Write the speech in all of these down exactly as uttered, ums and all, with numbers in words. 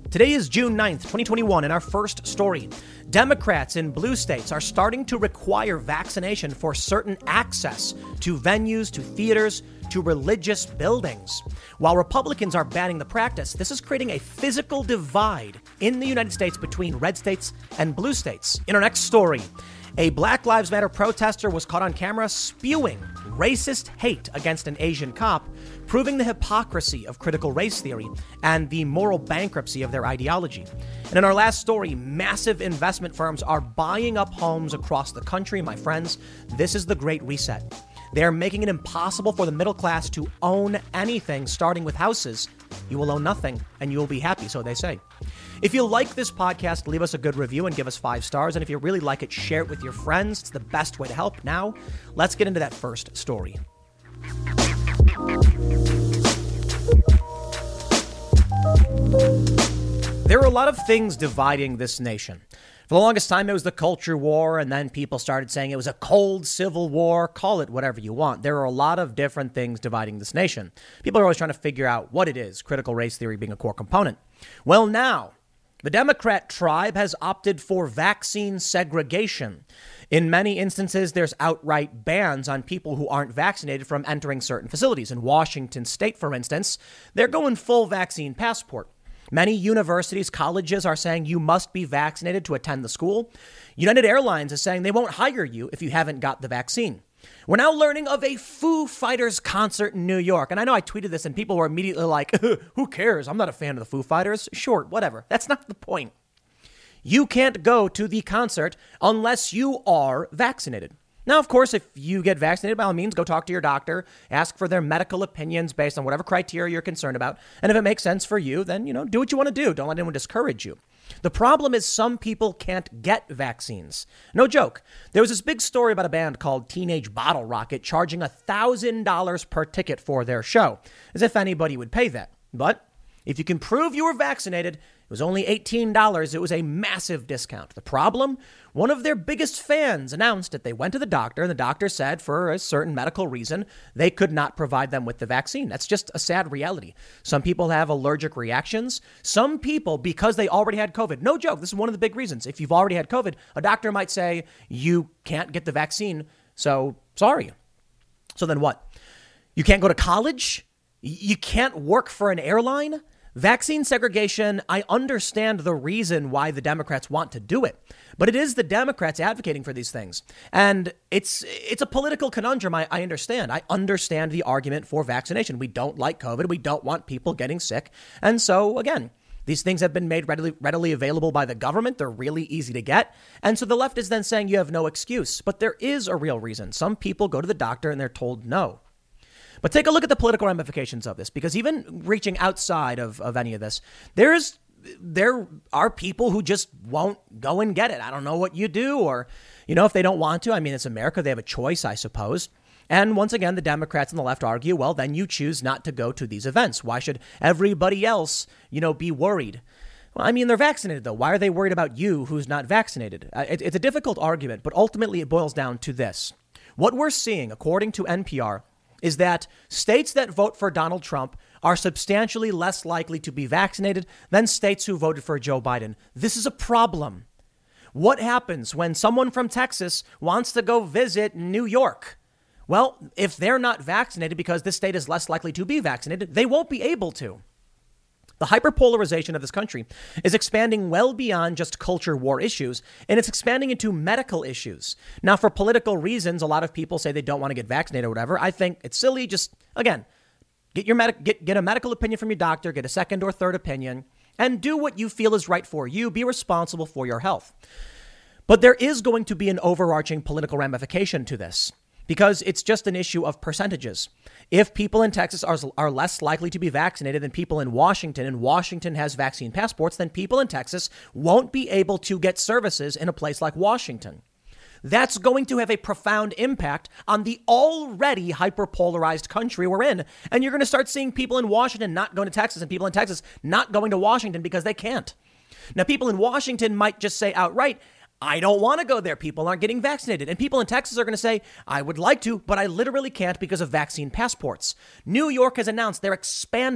Today is June ninth, twenty twenty-one, and our first story. Democrats in blue states are starting to require vaccination for certain access to venues, to theaters, to religious buildings. While Republicans are banning the practice, this is creating a physical divide in the United States between red states and blue states. In our next story, a Black Lives Matter protester was caught on camera spewing racist hate against an Asian cop, proving the hypocrisy of critical race theory and the moral bankruptcy of their ideology. And in our last story, massive investment firms are buying up homes across the country. My friends, this is the Great Reset. They're making it impossible for the middle class to own anything, starting with houses. You will own nothing, and you will be happy, so they say. If you like this podcast, leave us a good review and give us five stars. And if you really like it, share it with your friends. It's the best way to help. Now, let's get into that first story. There are a lot of things dividing this nation. For the longest time, it was the culture war, and then people started saying it was a cold civil war. Call it whatever you want. There are a lot of different things dividing this nation. People are always trying to figure out what it is, critical race theory being a core component. Well, now, the Democrat tribe has opted for vaccine segregation. In many instances, there's outright bans on people who aren't vaccinated from entering certain facilities. In Washington state, for instance, they're going full vaccine passport. Many universities, colleges are saying you must be vaccinated to attend the school. United Airlines is saying they won't hire you if you haven't got the vaccine. We're now learning of a Foo Fighters concert in New York. And I know I tweeted this and people were immediately like, who cares? I'm not a fan of the Foo Fighters. Sure, whatever. That's not the point. You can't go to the concert unless you are vaccinated. Now, of course, if you get vaccinated, by all means, go talk to your doctor, ask for their medical opinions based on whatever criteria you're concerned about. And if it makes sense for you, then, you know, do what you want to do. Don't let anyone discourage you. The problem is some people can't get vaccines. No joke. There was this big story about a band called Teenage Bottle Rocket charging one thousand dollars per ticket for their show, as if anybody would pay that. But if you can prove you were vaccinated, it was only eighteen dollars. It was a massive discount. The problem? One of their biggest fans announced that they went to the doctor and the doctor said for a certain medical reason, they could not provide them with the vaccine. That's just a sad reality. Some people have allergic reactions. Some people, because they already had COVID, no joke, this is one of the big reasons. If you've already had COVID, a doctor might say you can't get the vaccine. So sorry. So then what? You can't go to college? You can't work for an airline? Vaccine segregation, I understand the reason why the Democrats want to do it, but it is the Democrats advocating for these things. And it's it's a political conundrum. I, I understand. I understand the argument for vaccination. We don't like COVID. We don't want people getting sick. And so, again, these things have been made readily, readily available by the government. They're really easy to get. And so the left is then saying you have no excuse. But there is a real reason. Some people go to the doctor and they're told no. But take a look at the political ramifications of this, because even reaching outside of, of any of this, there's there are people who just won't go and get it. I don't know what you do, or, you know, if they don't want to. I mean, it's America. They have a choice, I suppose. And once again, the Democrats and the left argue, well, then you choose not to go to these events. Why should everybody else, you know, be worried? Well, I mean, they're vaccinated, though. Why are they worried about you who's not vaccinated? Uh, it, it's a difficult argument, but ultimately it boils down to this. What we're seeing, according to N P R, is that states that vote for Donald Trump are substantially less likely to be vaccinated than states who voted for Joe Biden. This is a problem. What happens when someone from Texas wants to go visit New York? Well, if they're not vaccinated because this state is less likely to be vaccinated, they won't be able to. The hyperpolarization of this country is expanding well beyond just culture war issues, and it's expanding into medical issues. Now, for political reasons, a lot of people say they don't want to get vaccinated or whatever. I think it's silly. Just, again, get your medic, get, get a medical opinion from your doctor, get a second or third opinion, and do what you feel is right for you. Be responsible for your health. But there is going to be an overarching political ramification to this, because it's just an issue of percentages. If people in Texas are, are less likely to be vaccinated than people in Washington, and Washington has vaccine passports, then people in Texas won't be able to get services in a place like Washington. That's going to have a profound impact on the already hyperpolarized country we're in. And you're going to start seeing people in Washington not going to Texas and people in Texas not going to Washington because they can't. Now, people in Washington might just say outright, I don't want to go there. People aren't getting vaccinated. And people in Texas are going to say, I would like to, but I literally can't because of vaccine passports. New York has announced they're expanding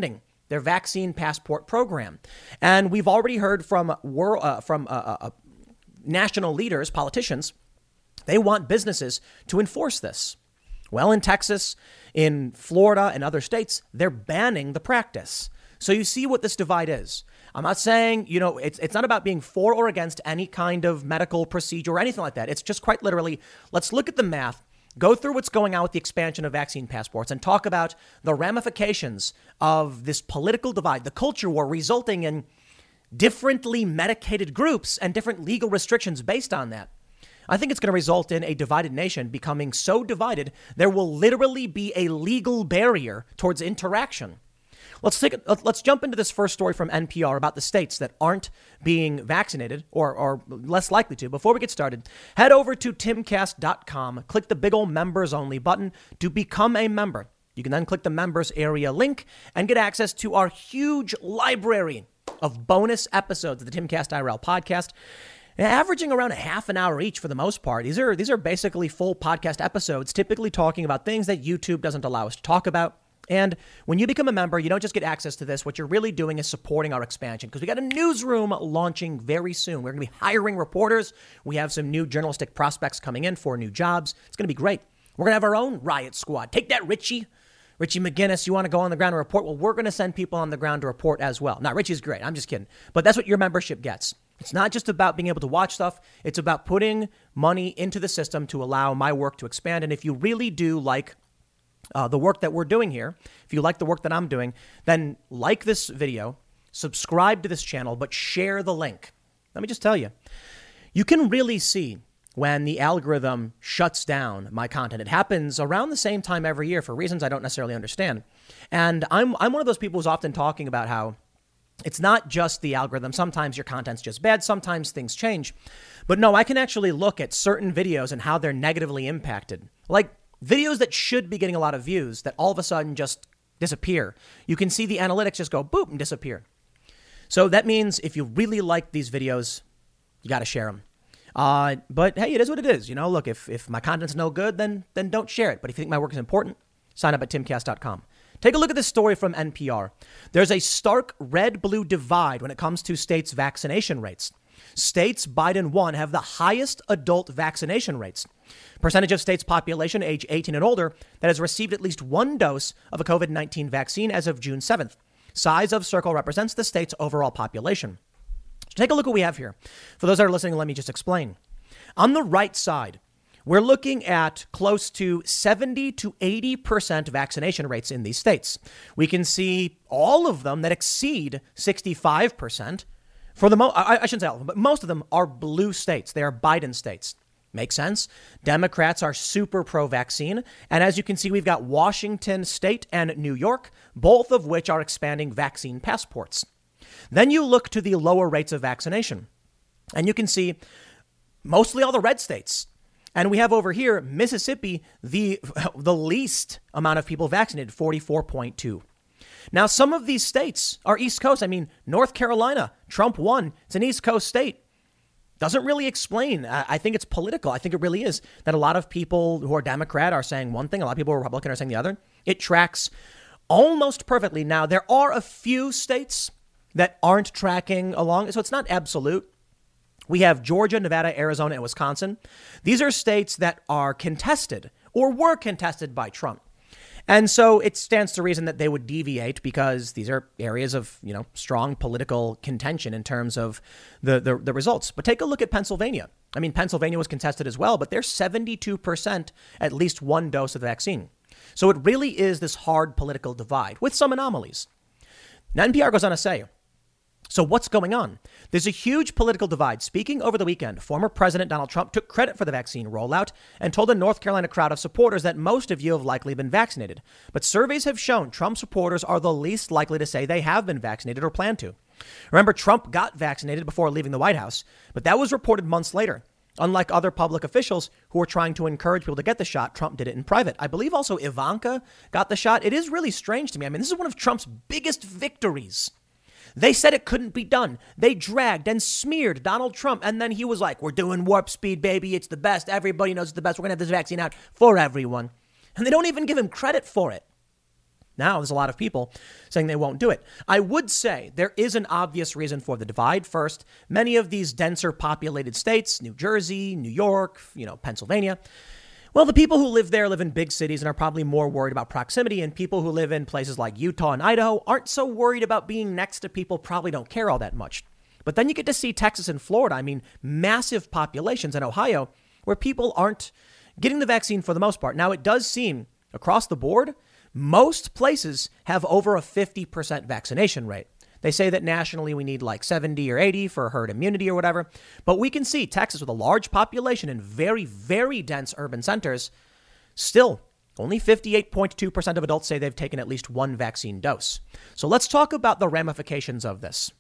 their vaccine passport program. And we've already heard from world, uh, from uh, uh, national leaders, politicians, they want businesses to enforce this. Well, in Texas, in Florida, and other states, they're banning the practice. So you see what this divide is. I'm not saying, you know, it's it's not about being for or against any kind of medical procedure or anything like that. It's just quite literally, let's look at the math, go through what's going on with the expansion of vaccine passports, and talk about the ramifications of this political divide, the culture war resulting in differently medicated groups and different legal restrictions based on that. I think it's going to result in a divided nation becoming so divided, there will literally be a legal barrier towards interaction. Let's take a, let's jump into this first story from N P R about the states that aren't being vaccinated or or less likely to. Before we get started, head over to timcast dot com, click the big old members only button to become a member. You can then click the members area link and get access to our huge library of bonus episodes of the Timcast I R L podcast, averaging around a half an hour each for the most part. These are these are basically full podcast episodes, typically talking about things that YouTube doesn't allow us to talk about. And when you become a member, you don't just get access to this. What you're really doing is supporting our expansion, because we got a newsroom launching very soon. We're going to be hiring reporters. We have some new journalistic prospects coming in for new jobs. It's going to be great. We're going to have our own riot squad. Take that, Richie. Richie McGinnis, you want to go on the ground and report? Well, we're going to send people on the ground to report as well. Now, Richie's great. I'm just kidding. But that's what your membership gets. It's not just about being able to watch stuff. It's about putting money into the system to allow my work to expand. And if you really do like Uh, the work that we're doing here, if you like the work that I'm doing, then like this video, subscribe to this channel, but share the link. Let me just tell you, you can really see when the algorithm shuts down my content. It happens around the same time every year for reasons I don't necessarily understand. And I'm I'm one of those people who's often talking about how it's not just the algorithm. Sometimes your content's just bad. Sometimes things change. But no, I can actually look at certain videos and how they're negatively impacted. Like videos that should be getting a lot of views that all of a sudden just disappear. You can see the analytics just go boop and disappear. So that means if you really like these videos, you got to share them. Uh, but hey, it is what it is. You know, look, if, if my content's no good, then then don't share it. But if you think my work is important, sign up at timcast dot com. Take a look at this story from N P R. There's a stark red-blue divide when it comes to states' vaccination rates. States Biden won have the highest adult vaccination rates. Percentage of states' population age eighteen and older that has received at least one dose of a covid nineteen vaccine as of June seventh. Size of circle represents the state's overall population. So take a look at what we have here. For those that are listening, let me just explain. On the right side, we're looking at close to seventy to eighty percent vaccination rates in these states. We can see all of them that exceed sixty-five percent. For the mo- I, I shouldn't say all of them, but most of them are blue states. They are Biden states. Makes sense. Democrats are super pro-vaccine. And as you can see, we've got Washington State and New York, both of which are expanding vaccine passports. Then you look to the lower rates of vaccination, and you can see mostly all the red states. And we have over here, Mississippi, the, the least amount of people vaccinated, forty-four point two. Now, some of these states are East Coast. I mean, North Carolina, Trump won. It's an East Coast state. Doesn't really explain. I think it's political. I think it really is that a lot of people who are Democrat are saying one thing. A lot of people who are Republican are saying the other. It tracks almost perfectly. Now, there are a few states that aren't tracking along. So it's not absolute. We have Georgia, Nevada, Arizona, and Wisconsin. These are states that are contested or were contested by Trump. And so it stands to reason that they would deviate because these are areas of, you know, strong political contention in terms of the, the, the results. But take a look at Pennsylvania. I mean, Pennsylvania was contested as well, but they're seventy-two percent at least one dose of the vaccine. So it really is this hard political divide with some anomalies. Now, N P R goes on to say, so what's going on? There's a huge political divide. Speaking over the weekend, former President Donald Trump took credit for the vaccine rollout and told a North Carolina crowd of supporters that most of you have likely been vaccinated. But surveys have shown Trump supporters are the least likely to say they have been vaccinated or plan to. Remember, Trump got vaccinated before leaving the White House, but that was reported months later. Unlike other public officials who were trying to encourage people to get the shot, Trump did it in private. I believe also Ivanka got the shot. It is really strange to me. I mean, this is one of Trump's biggest victories. They said it couldn't be done. They dragged and smeared Donald Trump. And then he was like, we're doing warp speed, baby. It's the best. Everybody knows it's the best. We're going to have this vaccine out for everyone. And they don't even give him credit for it. Now there's a lot of people saying they won't do it. I would say there is an obvious reason for the divide. First, many of these denser populated states, New Jersey, New York, you know, Pennsylvania, well, the people who live there live in big cities and are probably more worried about proximity, and people who live in places like Utah and Idaho aren't so worried about being next to people, probably don't care all that much. But then you get to see Texas and Florida, I mean, massive populations, in Ohio, where people aren't getting the vaccine for the most part. Now, it does seem across the board, most places have over a fifty percent vaccination rate. They say that nationally we need like seventy or eighty for herd immunity or whatever. But we can see Texas with a large population and very, very dense urban centers, still only fifty-eight point two percent of adults say they've taken at least one vaccine dose. So let's talk about the ramifications of this.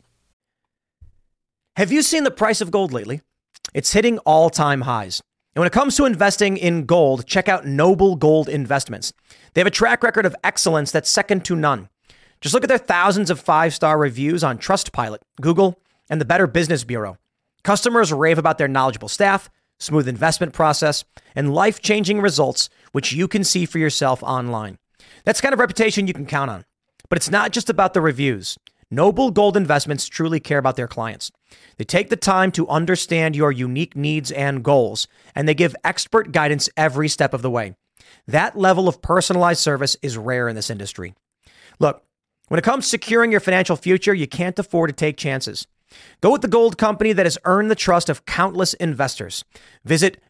Have you seen the price of gold lately? It's hitting all-time highs. And when it comes to investing in gold, check out Noble Gold Investments. They have a track record of excellence that's second to none. Just look at their thousands of five-star reviews on Trustpilot, Google, and the Better Business Bureau. Customers rave about their knowledgeable staff, smooth investment process, and life-changing results, which you can see for yourself online. That's the kind of reputation you can count on. But it's not just about the reviews. Noble Gold Investments truly care about their clients. They take the time to understand your unique needs and goals, and they give expert guidance every step of the way. That level of personalized service is rare in this industry. Look, when it comes to securing your financial future, you can't afford to take chances. Go with the gold company that has earned the trust of countless investors. Visit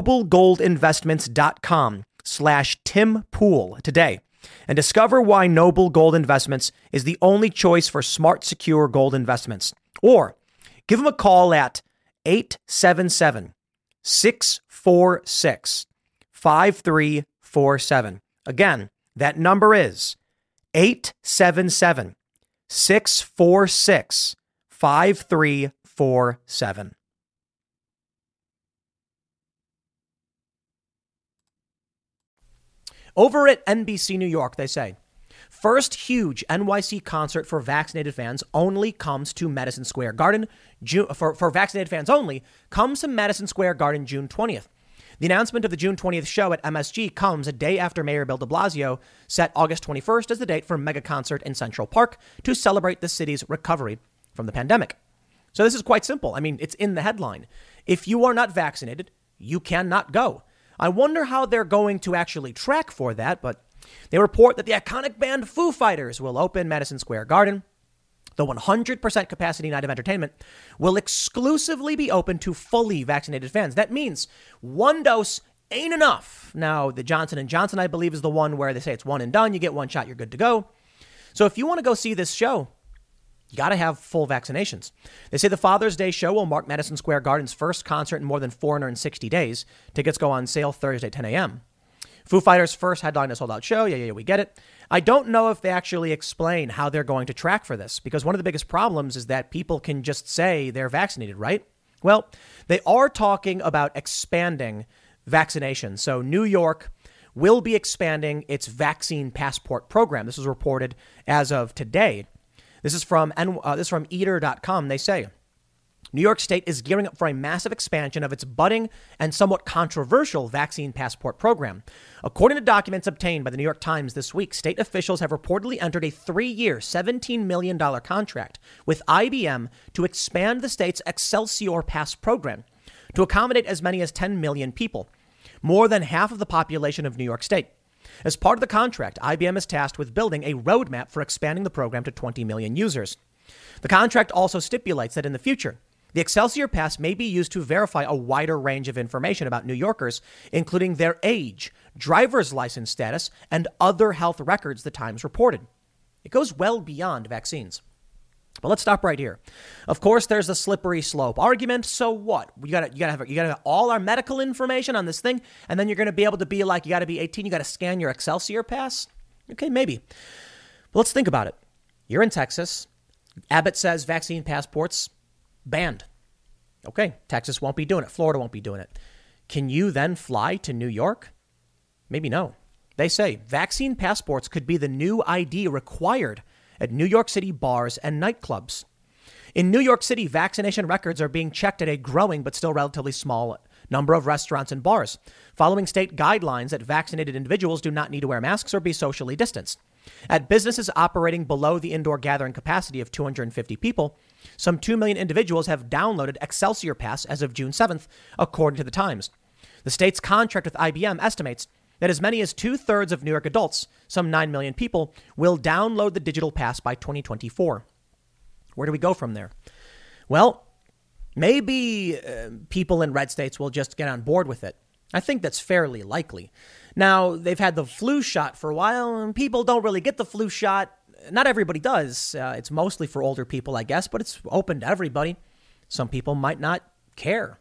noblegoldinvestments.com slash Tim Pool today and discover why Noble Gold Investments is the only choice for smart, secure gold investments. Or give them a call at eight seven seven, six four six, five three four seven. Again, that number is eight seven seven, six four six, five three four seven. Over at N B C New York, they say, first huge N Y C concert for vaccinated fans only comes to Madison Square Garden. June, for, for vaccinated fans only comes to Madison Square Garden June twentieth. The announcement of the June twentieth show at M S G comes a day after Mayor Bill de Blasio set August twenty-first as the date for a mega concert in Central Park to celebrate the city's recovery from the pandemic. So this is quite simple. I mean, it's in the headline. If you are not vaccinated, you cannot go. I wonder how they're going to actually track for that, but they report that the iconic band Foo Fighters will open Madison Square Garden. The one hundred percent capacity night of entertainment will exclusively be open to fully vaccinated fans. That means one dose ain't enough. Now, the Johnson and Johnson, I believe, is the one where they say it's one and done. You get one shot, you're good to go. So if you want to go see this show, you got to have full vaccinations. They say the Father's Day show will mark Madison Square Garden's first concert in more than four hundred sixty days. Tickets go on sale Thursday, ten a.m. Foo Fighters' first headline a sold-out show. Yeah, yeah, yeah, we get it. I don't know if they actually explain how they're going to track for this, because one of the biggest problems is that people can just say they're vaccinated, right? Well, they are talking about expanding vaccination. So New York will be expanding its vaccine passport program. This was reported as of today. This is from uh, this is from eater dot com. They say New York State is gearing up for a massive expansion of its budding and somewhat controversial vaccine passport program. According to documents obtained by the New York Times this week, state officials have reportedly entered a three-year, seventeen million dollars contract with I B M to expand the state's Excelsior Pass program to accommodate as many as ten million people, more than half of the population of New York State. As part of the contract, I B M is tasked with building a roadmap for expanding the program to twenty million users. The contract also stipulates that in the future, the Excelsior Pass may be used to verify a wider range of information about New Yorkers, including their age, driver's license status, and other health records, the Times reported. It goes well beyond vaccines. But let's stop right here. Of course, there's the slippery slope argument. So what? You gotta, you gotta have, you gotta have all our medical information on this thing, and then you're gonna be able to be like, you gotta be eighteen. You gotta scan your Excelsior Pass. Okay, maybe. But let's think about it. You're in Texas. Abbott says vaccine passports banned. Okay, Texas won't be doing it. Florida won't be doing it. Can you then fly to New York? Maybe no. They say vaccine passports could be the new I D required at New York City bars and nightclubs. In New York City, vaccination records are being checked at a growing but still relatively small number of restaurants and bars, following state guidelines that vaccinated individuals do not need to wear masks or be socially distanced. At businesses operating below the indoor gathering capacity of two hundred fifty people, some two million individuals have downloaded Excelsior Pass as of June seventh, according to the Times. The state's contract with I B M estimates that as many as two-thirds of New York adults, some nine million people, will download the digital pass by twenty twenty-four. Where do we go from there? Well, maybe uh, people in red states will just get on board with it. I think that's fairly likely. Now, they've had the flu shot for a while, and people don't really get the flu shot. Not everybody does. Uh, it's mostly for older people, I guess, but it's open to everybody. Some people might not care.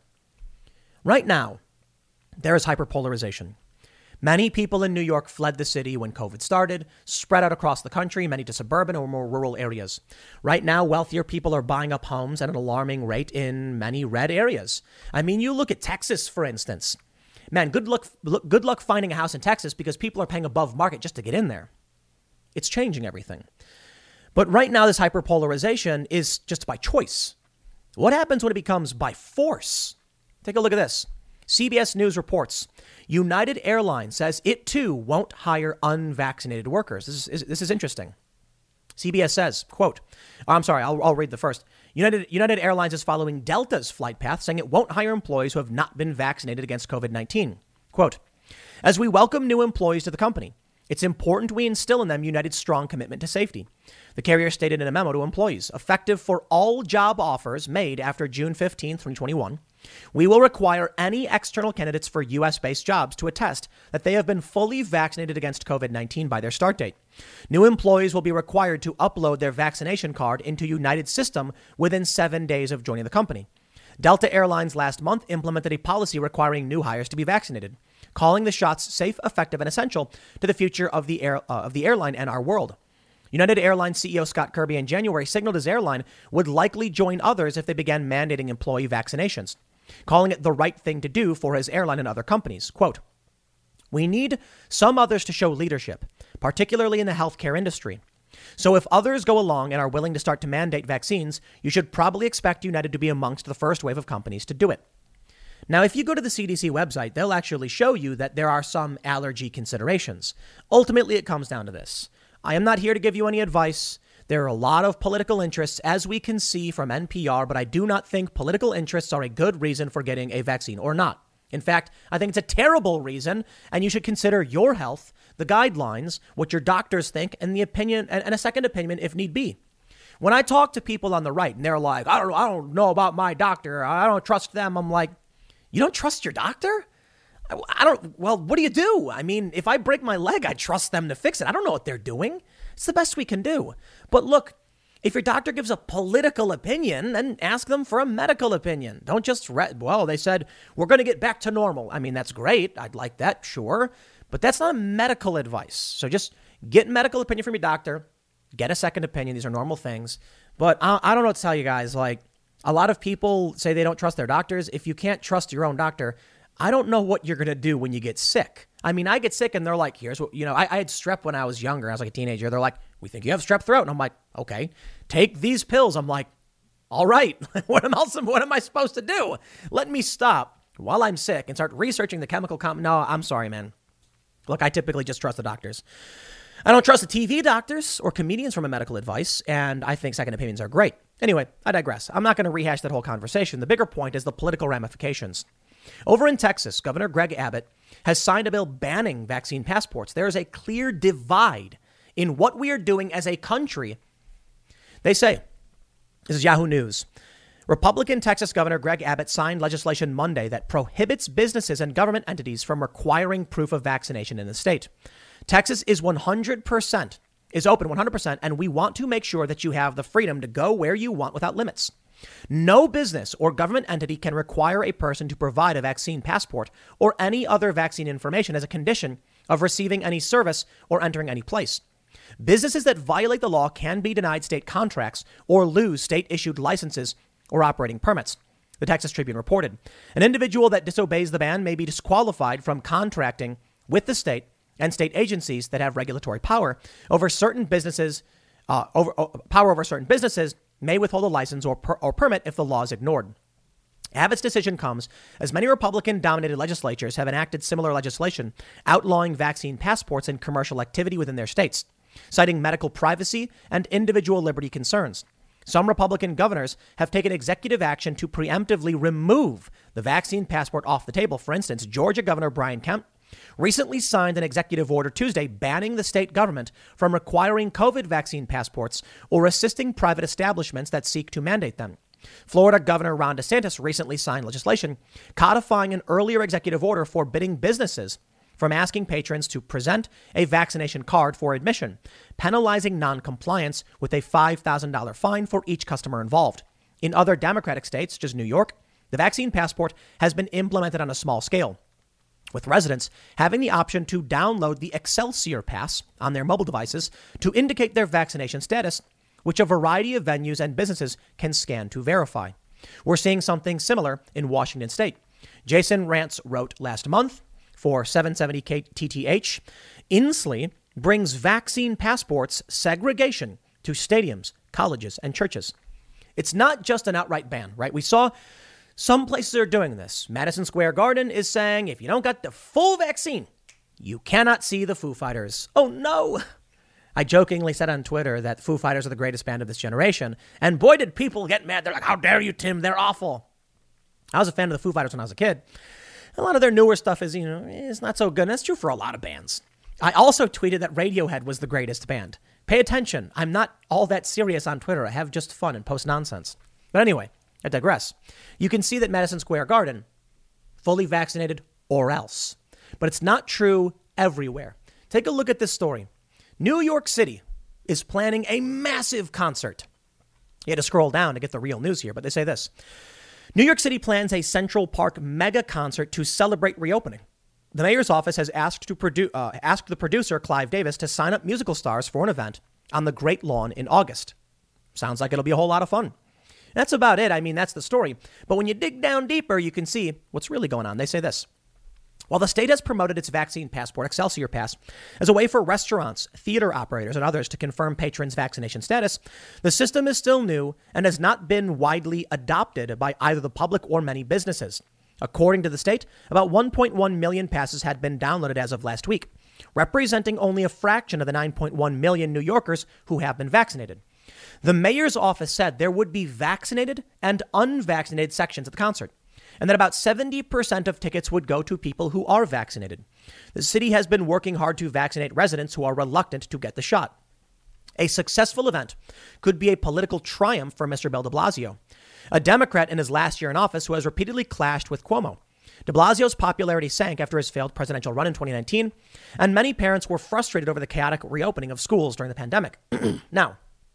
Right now, there is hyperpolarization. Many people in New York fled the city when COVID started, spread out across the country, many to suburban or more rural areas. Right now, wealthier people are buying up homes at an alarming rate in many red areas. I mean, you look at Texas, for instance. Man, good luck, good luck finding a house in Texas because people are paying above market just to get in there. It's changing everything. But right now, this hyperpolarization is just by choice. What happens when it becomes by force? Take a look at this. C B S News reports United Airlines says it too won't hire unvaccinated workers. This is, this is interesting. C B S says, quote, oh, I'm sorry, I'll, I'll read the first. United, United Airlines is following Delta's flight path, saying it won't hire employees who have not been vaccinated against COVID nineteen. Quote, as we welcome new employees to the company, it's important we instill in them United's strong commitment to safety. The carrier stated in a memo to employees, effective for all job offers made after June fifteenth, twenty twenty-one. We will require any external candidates for U S-based jobs to attest that they have been fully vaccinated against COVID nineteen by their start date. New employees will be required to upload their vaccination card into United's system within seven days of joining the company. Delta Airlines last month implemented a policy requiring new hires to be vaccinated, calling the shots safe, effective, and essential to the future of the air uh, of the airline and our world. United Airlines C E O Scott Kirby in January signaled his airline would likely join others if they began mandating employee vaccinations, calling it the right thing to do for his airline and other companies. Quote, we need some others to show leadership, particularly in the healthcare industry. So if others go along and are willing to start to mandate vaccines, you should probably expect United to be amongst the first wave of companies to do it. Now, if you go to the C D C website, they'll actually show you that there are some allergy considerations. Ultimately, it comes down to this. I am not here to give you any advice. There are a lot of political interests, as we can see from N P R, but I do not think political interests are a good reason for getting a vaccine or not. In fact, I think it's a terrible reason, and you should consider your health, the guidelines, what your doctors think, and the opinion, and a second opinion if need be. When I talk to people on the right and they're like, I don't, I don't know about my doctor, I don't trust them, I'm like, you don't trust your doctor? I don't, well, what do you do? I mean, if I break my leg, I trust them to fix it. I don't know what they're doing. It's the best we can do. But look, if your doctor gives a political opinion, then ask them for a medical opinion. Don't just, re- well, they said, we're going to get back to normal. I mean, that's great. I'd like that, sure. But that's not medical advice. So just get medical opinion from your doctor. Get a second opinion. These are normal things. But I, I don't know what to tell you guys. Like, a lot of people say they don't trust their doctors. If you can't trust your own doctor, I don't know what you're going to do when you get sick. I mean, I get sick and they're like, here's what, you know, I, I had strep when I was younger. I was like a teenager. They're like, we think you have strep throat. And I'm like, okay, take these pills. I'm like, all right, what am else, what am I supposed to do? Let me stop while I'm sick and start researching the chemical comp. No, I'm sorry, man. Look, I typically just trust the doctors. I don't trust the T V doctors or comedians from a medical advice. And I think second opinions are great. Anyway, I digress. I'm not going to rehash that whole conversation. The bigger point is the political ramifications. Over in Texas, Governor Greg Abbott has signed a bill banning vaccine passports. There is a clear divide in what we are doing as a country. They say, this is Yahoo News, Republican Texas Governor Greg Abbott signed legislation Monday that prohibits businesses and government entities from requiring proof of vaccination in the state. Texas is one hundred percent, is open one hundred percent, and we want to make sure that you have the freedom to go where you want without limits. No business or government entity can require a person to provide a vaccine passport or any other vaccine information as a condition of receiving any service or entering any place. Businesses that violate the law can be denied state contracts or lose state-issued licenses or operating permits, the Texas Tribune reported. An individual that disobeys the ban may be disqualified from contracting with the state and state agencies that have regulatory power over certain businesses, uh, over uh, power over certain businesses may withhold a license or, per, or permit if the law is ignored. Abbott's decision comes as many Republican-dominated legislatures have enacted similar legislation outlawing vaccine passports and commercial activity within their states. citing medical privacy and individual liberty concerns. Some Republican governors have taken executive action to preemptively remove the vaccine passport off the table. For instance, Georgia Governor Brian Kemp recently signed an executive order Tuesday banning the state government from requiring COVID vaccine passports or assisting private establishments that seek to mandate them. Florida Governor Ron DeSantis recently signed legislation codifying an earlier executive order forbidding businesses from asking patrons to present a vaccination card for admission, penalizing noncompliance with a five thousand dollars fine for each customer involved. In other Democratic states, such as New York, the vaccine passport has been implemented on a small scale, with residents having the option to download the Excelsior Pass on their mobile devices to indicate their vaccination status, which a variety of venues and businesses can scan to verify. We're seeing something similar in Washington state. Jason Rantz wrote last month for seven seventy K T T H, Inslee brings vaccine passports segregation to stadiums, colleges, and churches. It's not just an outright ban, right? We saw some places are doing this. Madison Square Garden is saying if you don't got the full vaccine, you cannot see the Foo Fighters. Oh, no. I jokingly said on Twitter that Foo Fighters are the greatest band of this generation. And boy, did people get mad. They're like, how dare you, Tim? They're awful. I was a fan of the Foo Fighters when I was a kid. A lot of their newer stuff is, you know, it's not so good. And that's true for a lot of bands. I also tweeted that Radiohead was the greatest band. Pay attention. I'm not all that serious on Twitter. I have just fun and post nonsense. But anyway, I digress. You can see that Madison Square Garden, fully vaccinated or else. But it's not true everywhere. Take a look at this story. New York City is planning a massive concert. You had to scroll down to get the real news here, but they say this. New York City plans a Central Park mega concert to celebrate reopening. The mayor's office has asked to produ- uh, asked the producer, Clive Davis, to sign up musical stars for an event on the Great Lawn in August. Sounds like it'll be a whole lot of fun. That's about it. I mean, that's the story. But when you dig down deeper, you can see what's really going on. They say this. While the state has promoted its vaccine passport, Excelsior Pass, as a way for restaurants, theater operators, and others to confirm patrons' vaccination status, the system is still new and has not been widely adopted by either the public or many businesses. According to the state, about one point one million passes had been downloaded as of last week, representing only a fraction of the nine point one million New Yorkers who have been vaccinated. The mayor's office said there would be vaccinated and unvaccinated sections at the concert, and that about seventy percent of tickets would go to people who are vaccinated. The city has been working hard to vaccinate residents who are reluctant to get the shot. A successful event could be a political triumph for Mister Bill de Blasio, a Democrat in his last year in office who has repeatedly clashed with Cuomo. De Blasio's popularity sank after his failed presidential run in twenty nineteen, and many parents were frustrated over the chaotic reopening of schools during the pandemic. Now,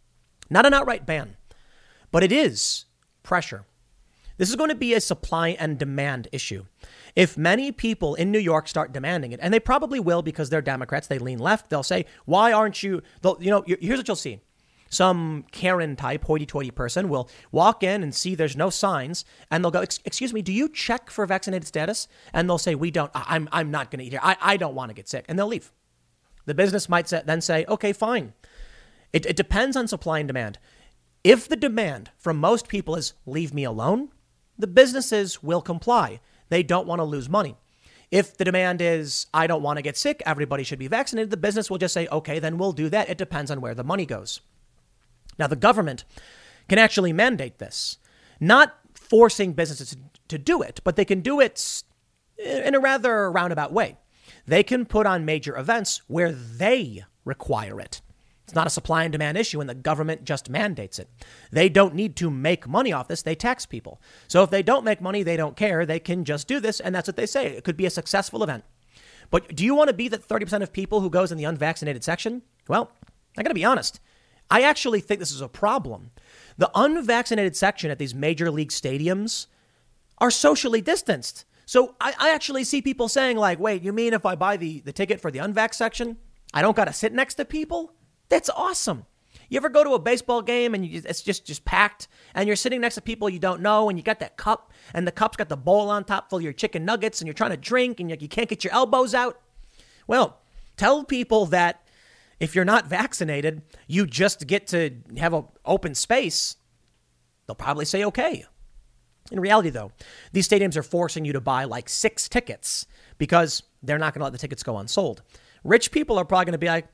not an outright ban, but it is pressure. This is going to be a supply and demand issue. If many people in New York start demanding it, and they probably will because they're Democrats, they lean left, they'll say, why aren't you, they'll, you know, here's what you'll see. Some Karen type hoity-toity person will walk in and see there's no signs, and they'll go, excuse me, do you check for vaccinated status? And they'll say, we don't, I'm, I'm not going to eat here. I, I don't want to get sick. And they'll leave. The business might then say, okay, fine. It, it depends on supply and demand. If the demand from most people is leave me alone, the businesses will comply. They don't want to lose money. If the demand is, I don't want to get sick, everybody should be vaccinated, the business will just say, okay, then we'll do that. It depends on where the money goes. Now, the government can actually mandate this, not forcing businesses to do it, but they can do it in a rather roundabout way. They can put on major events where they require it. It's not a supply and demand issue, and the government just mandates it. They don't need to make money off this. They tax people. So if they don't make money, they don't care. They can just do this, and that's what they say. It could be a successful event. But do you want to be that thirty percent of people who goes in the unvaccinated section? Well, I got to be honest. I actually think this is a problem. The unvaccinated section at these major league stadiums are socially distanced. So I, I actually see people saying like, wait, you mean if I buy the, the ticket for the unvax section, I don't got to sit next to people? That's awesome. You ever go to a baseball game and you, it's just, just packed and you're sitting next to people you don't know and you got that cup and the cup's got the bowl on top full of your chicken nuggets and you're trying to drink and you, you can't get your elbows out? Well, tell people that if you're not vaccinated, you just get to have an open space. They'll probably say, okay. In reality, though, these stadiums are forcing you to buy like six tickets because they're not going to let the tickets go unsold. Rich people are probably going to be like,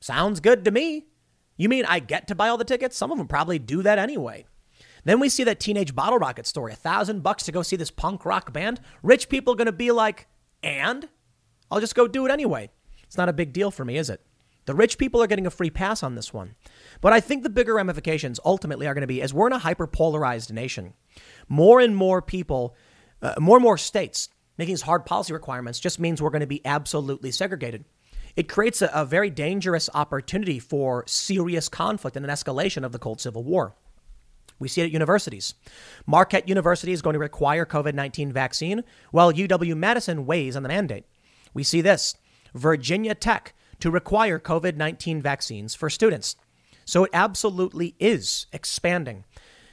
Sounds good to me. You mean I get to buy all the tickets? Some of them probably do that anyway. Then we see that Teenage Bottle Rocket story, a thousand bucks to go see this punk rock band. Rich people are going to be like, and I'll just go do it anyway. It's not a big deal for me, is it? The rich people are getting a free pass on this one. But I think the bigger ramifications ultimately are going to be, as we're in a hyper-polarized nation, more and more people, uh, more and more states making these hard policy requirements just means we're going to be absolutely segregated. It creates a, a very dangerous opportunity for serious conflict and an escalation of the Cold Civil War. We see it at universities. Marquette University is going to require COVID nineteen vaccine, while U W-Madison weighs on the mandate. We see this. Virginia Tech to require COVID nineteen vaccines for students. So it absolutely is expanding.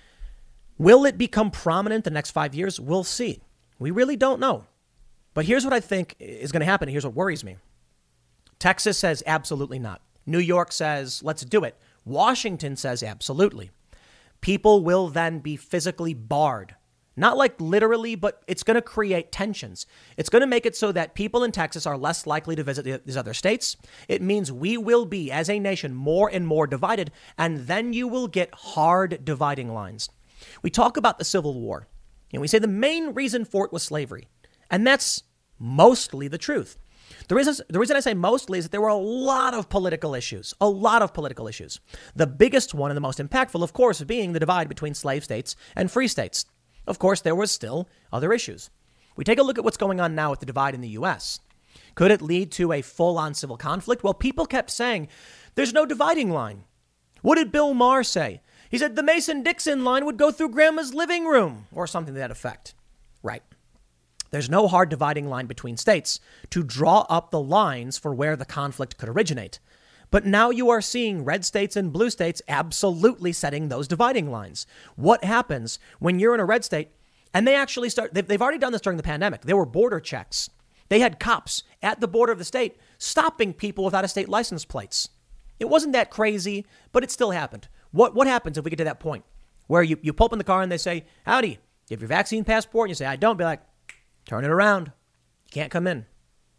Will it become prominent the next five years? We'll see. We really don't know. But here's what I think is going to happen. Here's what worries me. Texas says absolutely not. New York says let's do it. Washington says absolutely. People will then be physically barred. Not like literally, but it's going to create tensions. It's going to make it so that people in Texas are less likely to visit these other states. It means we will be, as a nation, more and more divided, and then you will get hard dividing lines. We talk about the Civil War, and we say the main reason for it was slavery, and that's mostly the truth. The reason, the reason I say mostly is that there were a lot of political issues, a lot of political issues. The biggest one and the most impactful, of course, being the divide between slave states and free states. Of course, there was still other issues. We take a look at what's going on now with the divide in the U S. Could it lead to a full-on civil conflict? Well, people kept saying there's no dividing line. What did Bill Maher say? He said the Mason-Dixon line would go through Grandma's living room or something to that effect. Right. There's no hard dividing line between states to draw up the lines for where the conflict could originate. But now you are seeing red states and blue states absolutely setting those dividing lines. What happens when you're in a red state and they actually start, they've, they've already done this during the pandemic. There were border checks. They had cops at the border of the state stopping people without a state license plates. It wasn't that crazy, but it still happened. What what happens if we get to that point where you, you pull up in the car and they say, howdy, you have your vaccine passport? And you say, I don't. Be like, turn it around. You can't come in.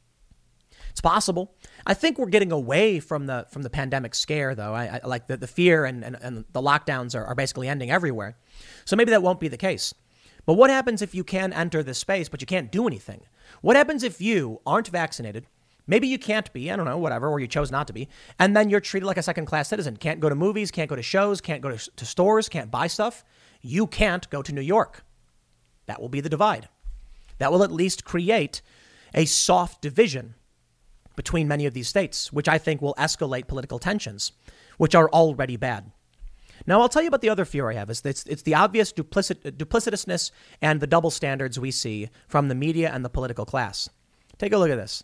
It's possible. I think we're getting away from the from the pandemic scare, though. I, I like the, the fear and, and, and the lockdowns are, are basically ending everywhere. So maybe that won't be the case. But what happens if you can enter this space, but you can't do anything? What happens if you aren't vaccinated? Maybe you can't be, I don't know, whatever, or you chose not to be. And then you're treated like a second-class citizen. Can't go to movies, can't go to shows, can't go to, to stores, can't buy stuff. You can't go to New York. That will be the divide. That will at least create a soft division between many of these states, which I think will escalate political tensions, which are already bad. Now, I'll tell you about the other fear I have. Is it's, it's the obvious duplicit, duplicitousness and the double standards we see from the media and the political class. Take a look at this.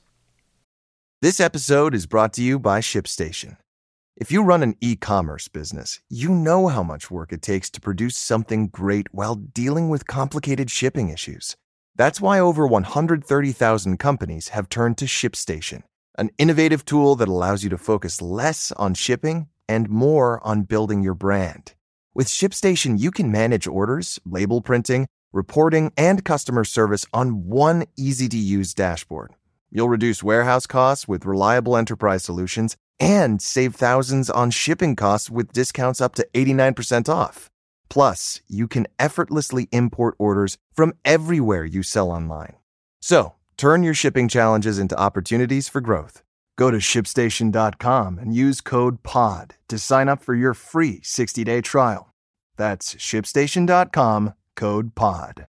This episode is brought to you by ShipStation. If you run an e-commerce business, you know how much work it takes to produce something great while dealing with complicated shipping issues. That's why over one hundred thirty thousand companies have turned to ShipStation, an innovative tool that allows you to focus less on shipping and more on building your brand. With ShipStation, you can manage orders, label printing, reporting, and customer service on one easy-to-use dashboard. You'll reduce warehouse costs with reliable enterprise solutions and save thousands on shipping costs with discounts up to eighty-nine percent off. Plus, you can effortlessly import orders from everywhere you sell online. So, turn your shipping challenges into opportunities for growth. Go to ship station dot com and use code POD to sign up for your free sixty-day trial. That's ship station dot com, code POD.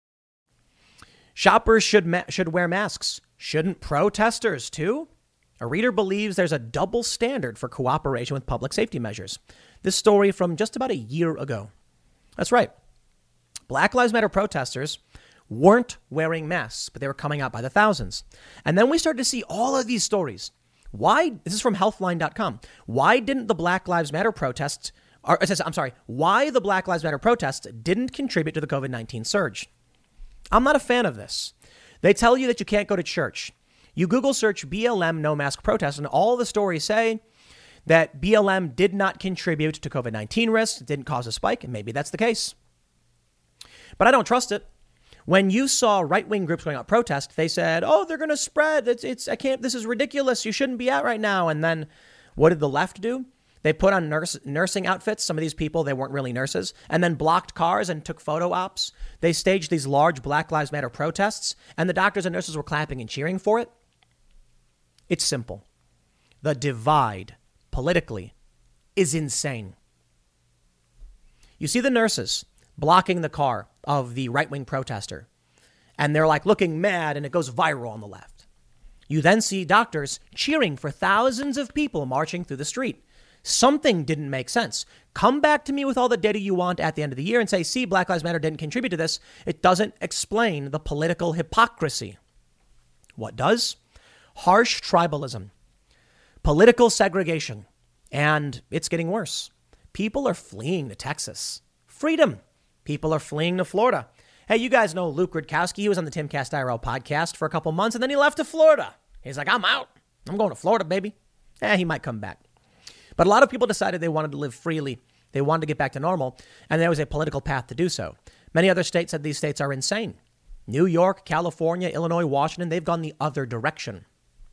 Shoppers should ma- should wear masks. Shouldn't protesters too? A reader believes there's a double standard for cooperation with public safety measures. This story from just about a year ago. That's right. Black Lives Matter protesters weren't wearing masks, but they were coming out by the thousands. And then we started to see all of these stories. Why? This is from healthline dot com. Why didn't the Black Lives Matter protests, or it says, I'm sorry, why the Black Lives Matter protests didn't contribute to the COVID nineteen surge? I'm not a fan of this. They tell you that you can't go to church. You Google search B L M no mask protest, and all the stories say that B L M did not contribute to COVID nineteen risks, didn't cause a spike, and maybe that's the case. But I don't trust it. When you saw right-wing groups going out protest, they said, oh, they're going to spread. It's, it's, I can't, this is ridiculous. You shouldn't be out right now. And then What did the left do? They put on nurse, nursing outfits. Some of these people, they weren't really nurses, and then blocked cars and took photo ops. They staged these large Black Lives Matter protests, and the doctors and nurses were clapping and cheering for it. It's simple. The divide politically is insane. You see the nurses blocking the car of the right-wing protester, and they're like looking mad, and it goes viral on the left. You then see doctors cheering for thousands of people marching through the street. Something didn't make sense. Come back to me with all the data you want at the end of the year and say, see, Black Lives Matter didn't contribute to this. It doesn't explain the political hypocrisy. What does? Harsh tribalism, political segregation, and it's getting worse. People are fleeing to Texas. Freedom. People are fleeing to Florida. Hey, you guys know Luke Rudkowski. He was on the Timcast I R L podcast for a couple months, and then he left to Florida. He's like, I'm out. I'm going to Florida, baby. Eh, he might come back. But a lot of people decided they wanted to live freely. They wanted to get back to normal, and there was a political path to do so. Many other states said these states are insane. New York, California, Illinois, Washington, they've gone the other direction.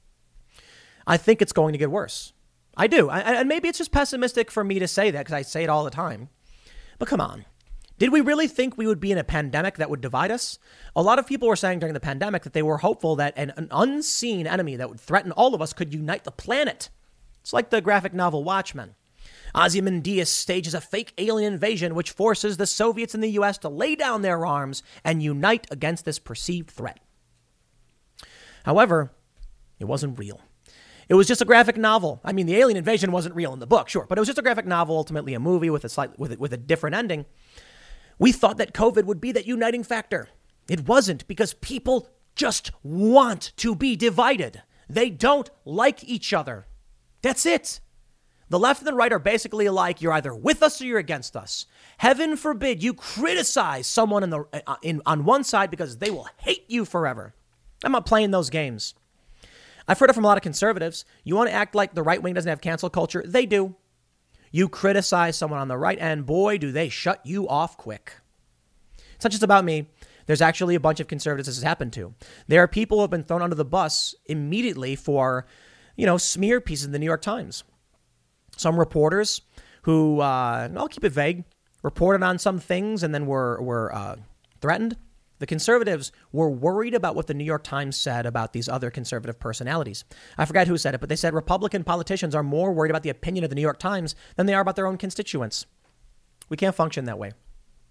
I think it's going to get worse. I do. I, and maybe it's just pessimistic for me to say that because I say it all the time. But come on. Did we really think we would be in a pandemic that would divide us? A lot of people were saying during the pandemic that they were hopeful that an, an unseen enemy that would threaten all of us could unite the planet. It's like the graphic novel Watchmen. Ozymandias stages a fake alien invasion which forces the Soviets and the U S to lay down their arms and unite against this perceived threat. However, it wasn't real. It was just a graphic novel. I mean, the alien invasion wasn't real in the book, sure, but it was just a graphic novel, ultimately a movie with a slight, with a, with a different ending. We thought that COVID would be that uniting factor. It wasn't, because people just want to be divided. They don't like each other. That's it. The left and the right are basically alike. You're either with us or you're against us. Heaven forbid you criticize someone in the uh, in on one side because they will hate you forever. I'm not playing those games. I've heard it from a lot of conservatives. You want to act like the right wing doesn't have cancel culture? They do. You criticize someone on the right, and boy, do they shut you off quick. It's not just about me. There's actually a bunch of conservatives this has happened to. There are people who have been thrown under the bus immediately for, you know, smear pieces in the New York Times. Some reporters who, uh, I'll keep it vague, reported on some things and then were, were uh, threatened. The conservatives were worried about what the New York Times said about these other conservative personalities. I forgot who said it, but they said Republican politicians are more worried about the opinion of the New York Times than they are about their own constituents. We can't function that way.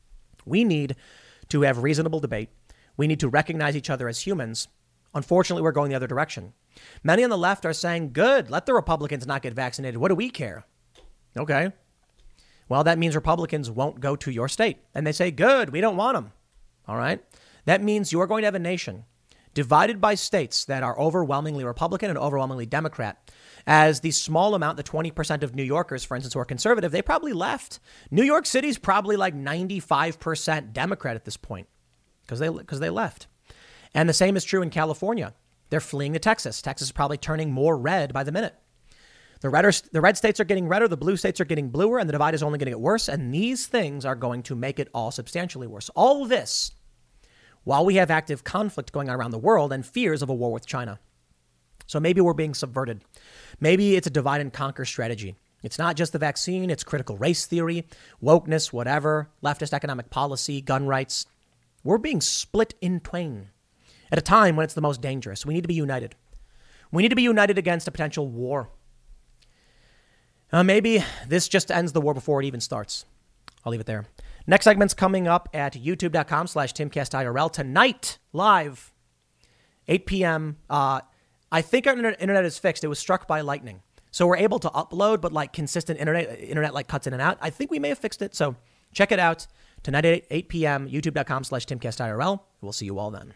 We need to have reasonable debate. We need to recognize each other as humans. Unfortunately, we're going the other direction. Many on the left are saying, good, let the Republicans not get vaccinated. What do we care? Okay. Well, that means Republicans won't go to your state. And they say, good, we don't want them. All right. That means you're going to have a nation divided by states that are overwhelmingly Republican and overwhelmingly Democrat. As the small amount, the twenty percent of New Yorkers, for instance, who are conservative, they probably left. New York City's probably like ninety-five percent Democrat at this point because they because they left. And the same is true in California. They're fleeing to Texas. Texas is probably turning more red by the minute. The red, are, the red states are getting redder, the blue states are getting bluer, and the divide is only going to get worse. And these things are going to make it all substantially worse. All of this while we have active conflict going on around the world and fears of a war with China. So maybe we're being subverted. Maybe it's a divide and conquer strategy. It's not just the vaccine. It's critical race theory, wokeness, whatever, leftist economic policy, gun rights. We're being split in twain at a time when it's the most dangerous. We need to be united. We need to be united against a potential war. Uh, maybe this just ends the war before it even starts. I'll leave it there. Next segment's coming up at youtube.com slash timcastirl tonight, live, eight p.m. Uh, I think our internet, internet is fixed. It was struck by lightning. So we're able to upload, but like consistent internet, internet like cuts in and out. I think we may have fixed it. So check it out tonight at eight p.m. youtube.com slash timcastirl. We'll see you all then.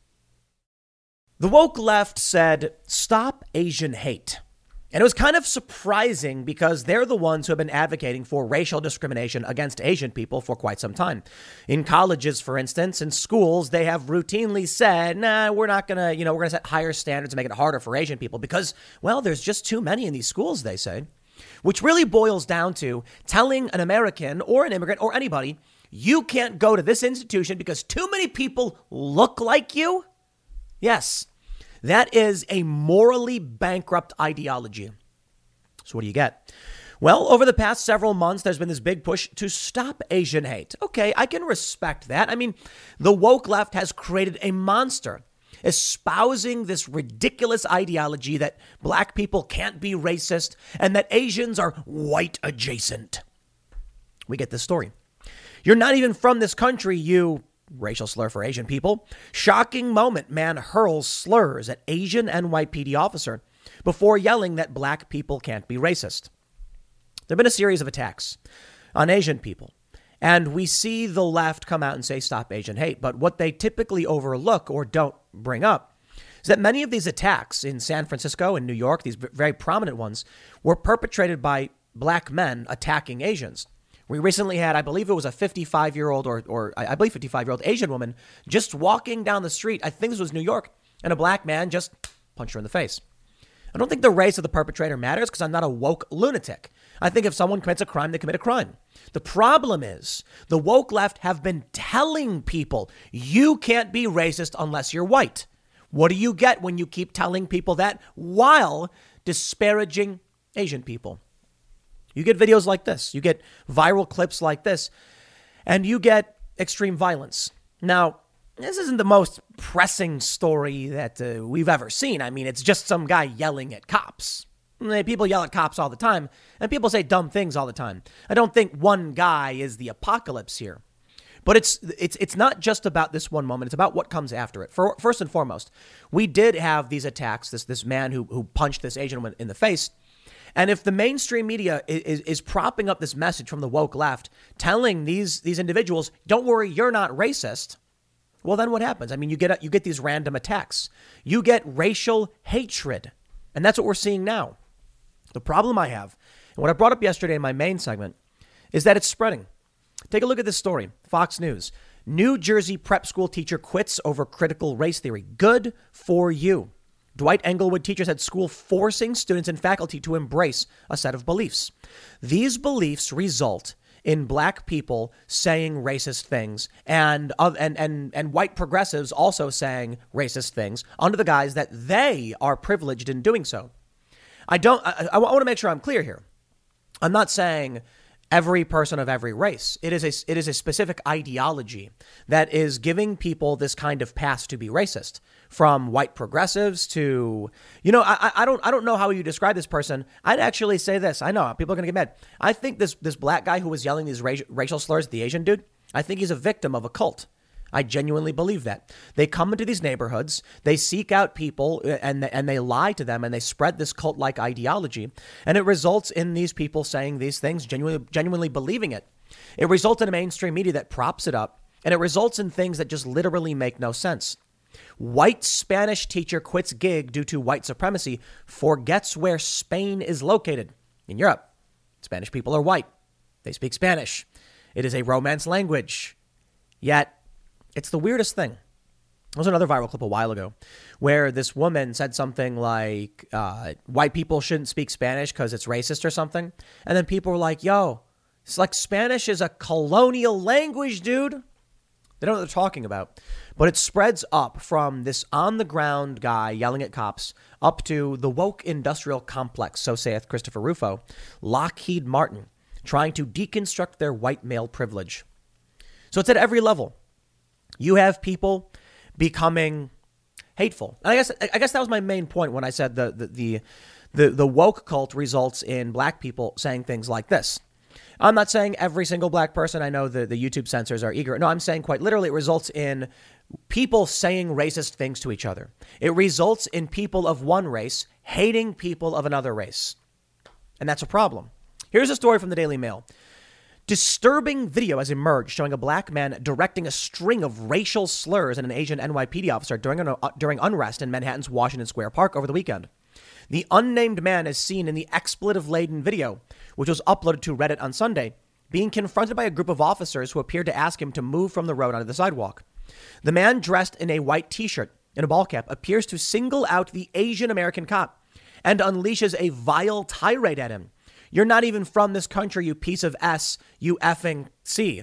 The woke left said, stop Asian hate. And it was kind of surprising because they're the ones who have been advocating for racial discrimination against Asian people for quite some time. In colleges, for instance, in schools, they have routinely said, nah, we're not going to, you know, we're going to set higher standards and make it harder for Asian people because, well, there's just too many in these schools, they say, which really boils down to telling an American or an immigrant or anybody, you can't go to this institution because too many people look like you. Yes. That is a morally bankrupt ideology. So what do you get? Well, over the past several months, there's been this big push to stop Asian hate. Okay, I can respect that. I mean, the woke left has created a monster espousing this ridiculous ideology that black people can't be racist and that Asians are white adjacent. We get this story. You're not even from this country, you racial slur for Asian people. Shocking moment. Man hurls slurs at Asian N Y P D officer before yelling that black people can't be racist. There have been a series of attacks on Asian people, and we see the left come out and say stop Asian hate. But what they typically overlook or don't bring up is that many of these attacks in San Francisco and New York, these very prominent ones, were perpetrated by black men attacking Asians. We recently had, I believe it was a fifty-five-year-old or, or I believe fifty-five-year-old Asian woman just walking down the street. I think this was New York, and a black man just punched her in the face. I don't think the race of the perpetrator matters because I'm not a woke lunatic. I think if someone commits a crime, they commit a crime. The problem is the woke left have been telling people you can't be racist unless you're white. What do you get when you keep telling people that while disparaging Asian people? You get videos like this. You get viral clips like this, and you get extreme violence. Now, this isn't the most pressing story that uh, we've ever seen. I mean, it's just some guy yelling at cops. People yell at cops all the time, and people say dumb things all the time. I don't think one guy is the apocalypse here. But it's it's it's not just about this one moment. It's about what comes after it. For, first and foremost, we did have these attacks, this this man who who punched this Asian woman in the face. And if the mainstream media is, is, is propping up this message from the woke left, telling these these individuals, don't worry, you're not racist, well, then what happens? I mean, you get you get these random attacks. You get racial hatred. And that's what we're seeing now. The problem I have, and what I brought up yesterday in my main segment, is that it's spreading. Take a look at this story. Fox News. New Jersey prep school teacher quits over critical race theory. Good for you. Dwight Englewood teachers at school forcing students and faculty to embrace a set of beliefs. These beliefs result in black people saying racist things and and and and white progressives also saying racist things under the guise that they are privileged in doing so. I don't I, I want to make sure I'm clear here. I'm not saying every person of every race. It is a it is a specific ideology that is giving people this kind of pass to be racist, from white progressives to, you know, I I don't I don't know how you describe this person. I'd actually say this. I know people are going to get mad. I think this this black guy who was yelling these racial, racial slurs at the Asian dude, I think he's a victim of a cult. I genuinely believe that. They come into these neighborhoods, they seek out people and, and they lie to them and they spread this cult-like ideology. And it results in these people saying these things, genuinely, genuinely believing it. It results in a mainstream media that props it up, and it results in things that just literally make no sense. White Spanish teacher quits gig due to white supremacy, forgets where Spain is located. In Europe, Spanish people are white. They speak Spanish. It is a Romance language. Yet, it's the weirdest thing. There was another viral clip a while ago where this woman said something like, uh, white people shouldn't speak Spanish because it's racist or something. And then people were like, yo, it's like Spanish is a colonial language, dude. They don't know what they're talking about. But it spreads up from this on the ground guy yelling at cops up to the woke industrial complex, so saith Christopher Rufo, Lockheed Martin, trying to deconstruct their white male privilege. So it's at every level. You have people becoming hateful. And I guess I guess that was my main point when I said the the the the, the woke cult results in black people saying things like this. I'm not saying every single black person. I know the, the YouTube censors are eager. No, I'm saying quite literally it results in people saying racist things to each other. It results in people of one race hating people of another race. And that's a problem. Here's a story from the Daily Mail. Disturbing video has emerged showing a black man directing a string of racial slurs at an Asian N Y P D officer during an, uh, during unrest in Manhattan's Washington Square Park over the weekend. The unnamed man is seen in the expletive-laden video, which was uploaded to Reddit on Sunday, being confronted by a group of officers who appeared to ask him to move from the road onto the sidewalk. The man, dressed in a white T-shirt and a ball cap, appears to single out the Asian American cop and unleashes a vile tirade at him. You're not even from this country, you piece of S, you effing C.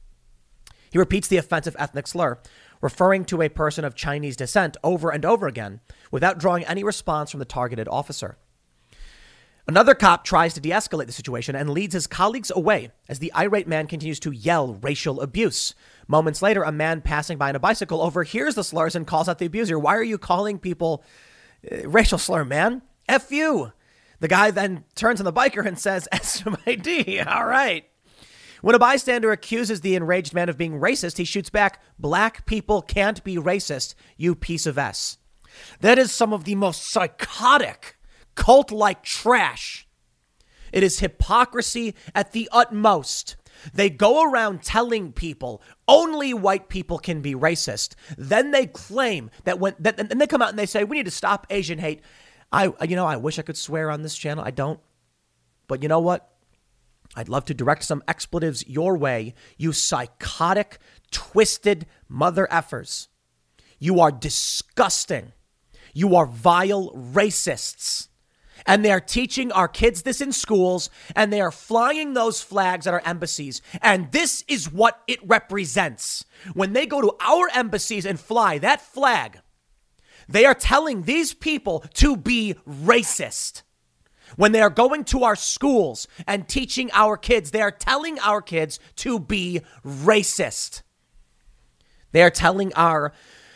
He repeats the offensive ethnic slur, referring to a person of Chinese descent over and over again without drawing any response from the targeted officer. Another cop tries to de-escalate the situation and leads his colleagues away as the irate man continues to yell racial abuse. Moments later, a man passing by on a bicycle overhears the slurs and calls out the abuser. Why are you calling people uh, racial slur, man? F you. The guy then turns on the biker and says, S M I D. All right. When a bystander accuses the enraged man of being racist, he shoots back, black people can't be racist, you piece of S. That is some of the most psychotic cult-like trash. It is hypocrisy at the utmost. They go around telling people only white people can be racist. Then they claim that when, that, and they come out and they say, we need to stop Asian hate. I, you know, I wish I could swear on this channel. I don't. But you know what? I'd love to direct some expletives your way, you psychotic, twisted mother effers. You are disgusting. You are vile racists. And they are teaching our kids this in schools, and they are flying those flags at our embassies. And this is what it represents. When they go to our embassies and fly that flag, they are telling these people to be racist. When they are going to our schools and teaching our kids, they are telling our kids to be racist. They are telling our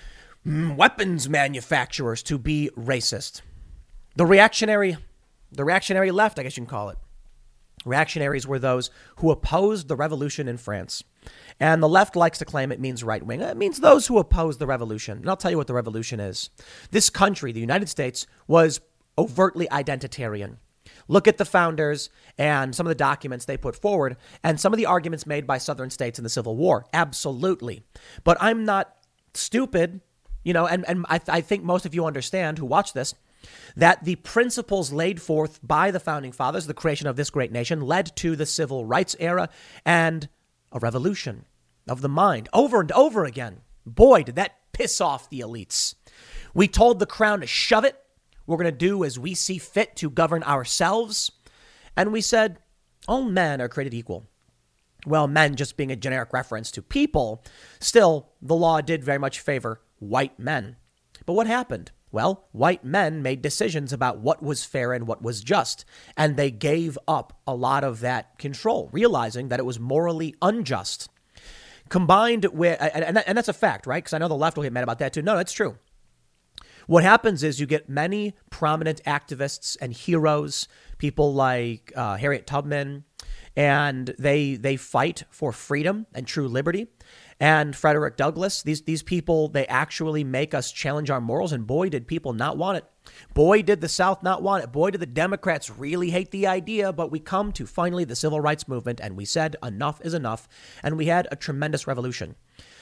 weapons manufacturers to be racist. The reactionary, the reactionary left, I guess you can call it. Reactionaries were those who opposed the revolution in France. And the left likes to claim it means right wing. It means those who oppose the revolution. And I'll tell you what the revolution is. This country, the United States, was overtly identitarian. Look at the founders and some of the documents they put forward and some of the arguments made by Southern states in the Civil War. Absolutely. But I'm not stupid, you know, and, and I, th- I think most of you understand who watch this, that the principles laid forth by the founding fathers, the creation of this great nation, led to the civil rights era and a revolution of the mind over and over again. Boy, did that piss off the elites. We told the crown to shove it. We're going to do as we see fit to govern ourselves. And we said, all men are created equal. Well, men just being a generic reference to people, still, the law did very much favor white men. But what happened? Well, white men made decisions about what was fair and what was just, and they gave up a lot of that control, realizing that it was morally unjust. Combined with, and, and that's a fact, right? Because I know the left will get mad about that too. No, that's true. What happens is you get many prominent activists and heroes, people like uh, Harriet Tubman, and they they fight for freedom and true liberty. And Frederick Douglass, these these people, they actually make us challenge our morals. And boy, did people not want it. Boy, did the South not want it. Boy, did the Democrats really hate the idea. But we come to finally the civil rights movement, and we said enough is enough. And we had a tremendous revolution.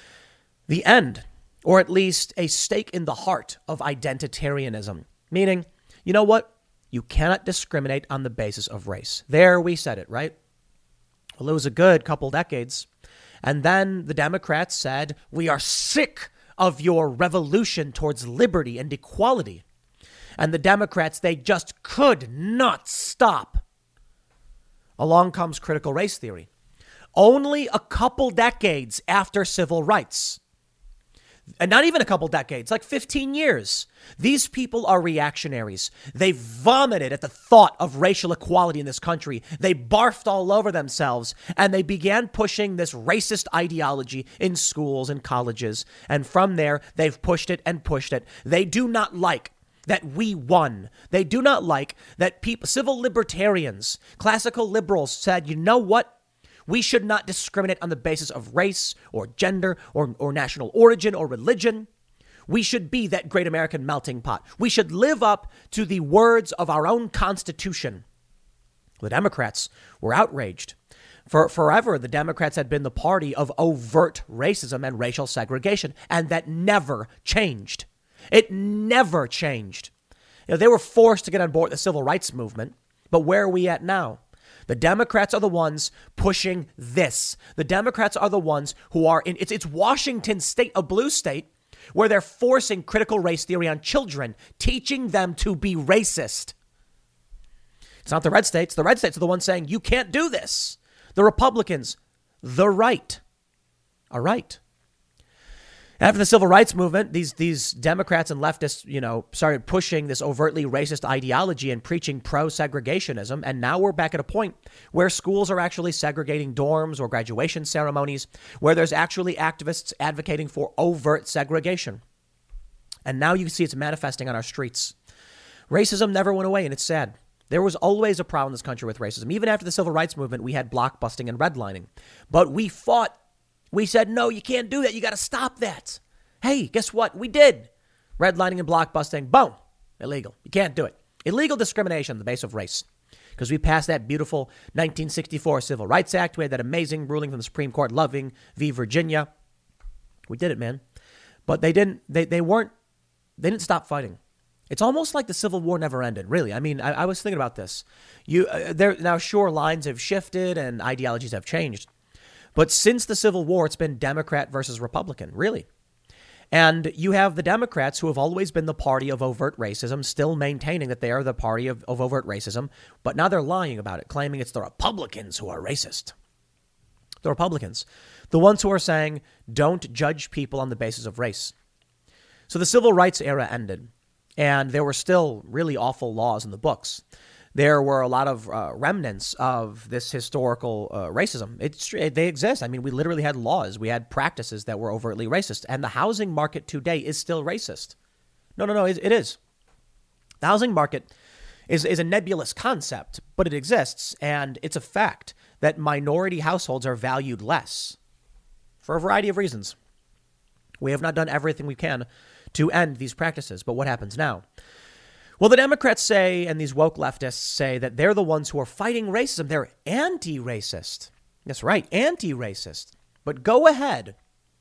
The end, or at least a stake in the heart of identitarianism, meaning, you know what? You cannot discriminate on the basis of race. There we said it, right? Well, it was a good couple decades. And then the Democrats said, we are sick of your revolution towards liberty and equality. And the Democrats, they just could not stop. Along comes critical race theory. Only a couple decades after civil rights. And not even a couple decades, like fifteen years. These people are reactionaries. They vomited at the thought of racial equality in this country. They barfed all over themselves, and they began pushing this racist ideology in schools and colleges. And from there, they've pushed it and pushed it. They do not like that we won. They do not like that people, civil libertarians, classical liberals said, you know what? We should not discriminate on the basis of race or gender or, or national origin or religion. We should be that great American melting pot. We should live up to the words of our own Constitution. The Democrats were outraged. For forever, the Democrats had been the party of overt racism and racial segregation, and that never changed. It never changed. You know, they were forced to get on board the civil rights movement, but where are we at now? The Democrats are the ones pushing this. The Democrats are the ones who are in, it's, it's Washington state, a blue state, where they're forcing critical race theory on children, teaching them to be racist. It's not the red states. The red states are the ones saying, you can't do this. The Republicans, the right, are right. After the civil rights movement, these these Democrats and leftists, you know, started pushing this overtly racist ideology and preaching pro-segregationism. And now we're back at a point where schools are actually segregating dorms or graduation ceremonies, where there's actually activists advocating for overt segregation. And now you see it's manifesting on our streets. Racism never went away, and it's sad. There was always a problem in this country with racism. Even after the civil rights movement, we had blockbusting and redlining. But we fought. We said, no, you can't do that. You got to stop that. Hey, guess what? We did. Redlining and blockbusting, boom, illegal. You can't do it. Illegal discrimination on the basis of race. Because we passed that beautiful nineteen sixty-four Civil Rights Act. We had that amazing ruling from the Supreme Court, Loving v. Virginia. We did it, man. But they didn't, they, they weren't, they didn't stop fighting. It's almost like the Civil War never ended, really. I mean, I, I was thinking about this. You, uh, there now, sure, lines have shifted and ideologies have changed. But since the Civil War, it's been Democrat versus Republican, really. And you have the Democrats, who have always been the party of overt racism, still maintaining that they are the party of, of overt racism. But now they're lying about it, claiming it's the Republicans who are racist. The Republicans, the ones who are saying, don't judge people on the basis of race. So the Civil Rights era ended, and there were still really awful laws in the books. There were a lot of uh, remnants of this historical uh, racism. It's, they exist. I mean, we literally had laws. We had practices that were overtly racist. And the housing market today is still racist. No, no, no, it, it is. The housing market is, is a nebulous concept, but it exists. And it's a fact that minority households are valued less for a variety of reasons. We have not done everything we can to end these practices. But what happens now? Well, the Democrats say, and these woke leftists say, that they're the ones who are fighting racism. They're anti-racist. That's right, anti-racist. But go ahead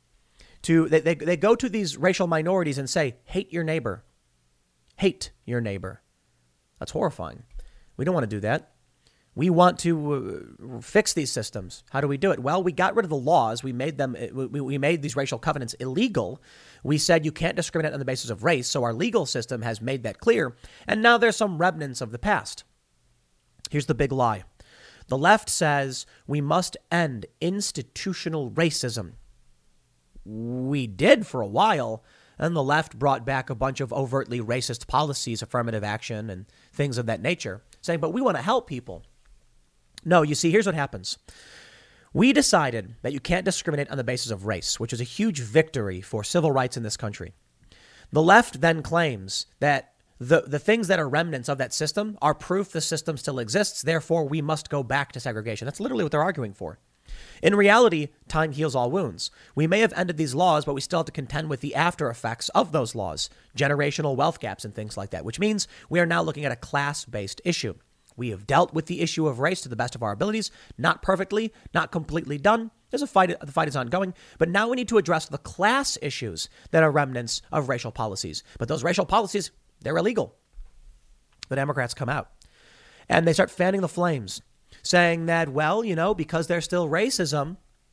to, they, they, they go to these racial minorities and say, hate your neighbor. Hate your neighbor. That's horrifying. We don't want to do that. We want to uh, fix these systems. How do we do it? Well, we got rid of the laws. We made them. We, we made these racial covenants illegal. We said you can't discriminate on the basis of race. So our legal system has made that clear. And now there's some remnants of the past. Here's the big lie. The left says we must end institutional racism. We did for a while. And the left brought back a bunch of overtly racist policies, affirmative action, and things of that nature, saying, but we want to help people. No, you see, here's what happens. We decided that you can't discriminate on the basis of race, which is a huge victory for civil rights in this country. The left then claims that the, the things that are remnants of that system are proof the system still exists. Therefore, we must go back to segregation. That's literally what they're arguing for. In reality, time heals all wounds. We may have ended these laws, but we still have to contend with the after effects of those laws, generational wealth gaps and things like that, which means we are now looking at a class-based issue. We have dealt with the issue of race to the best of our abilities, not perfectly, not completely done. There's a fight. The fight is ongoing. But now we need to address the class issues that are remnants of racial policies. But those racial policies, they're illegal. The Democrats come out and they start fanning the flames, saying that, well, you know, because there's still racism,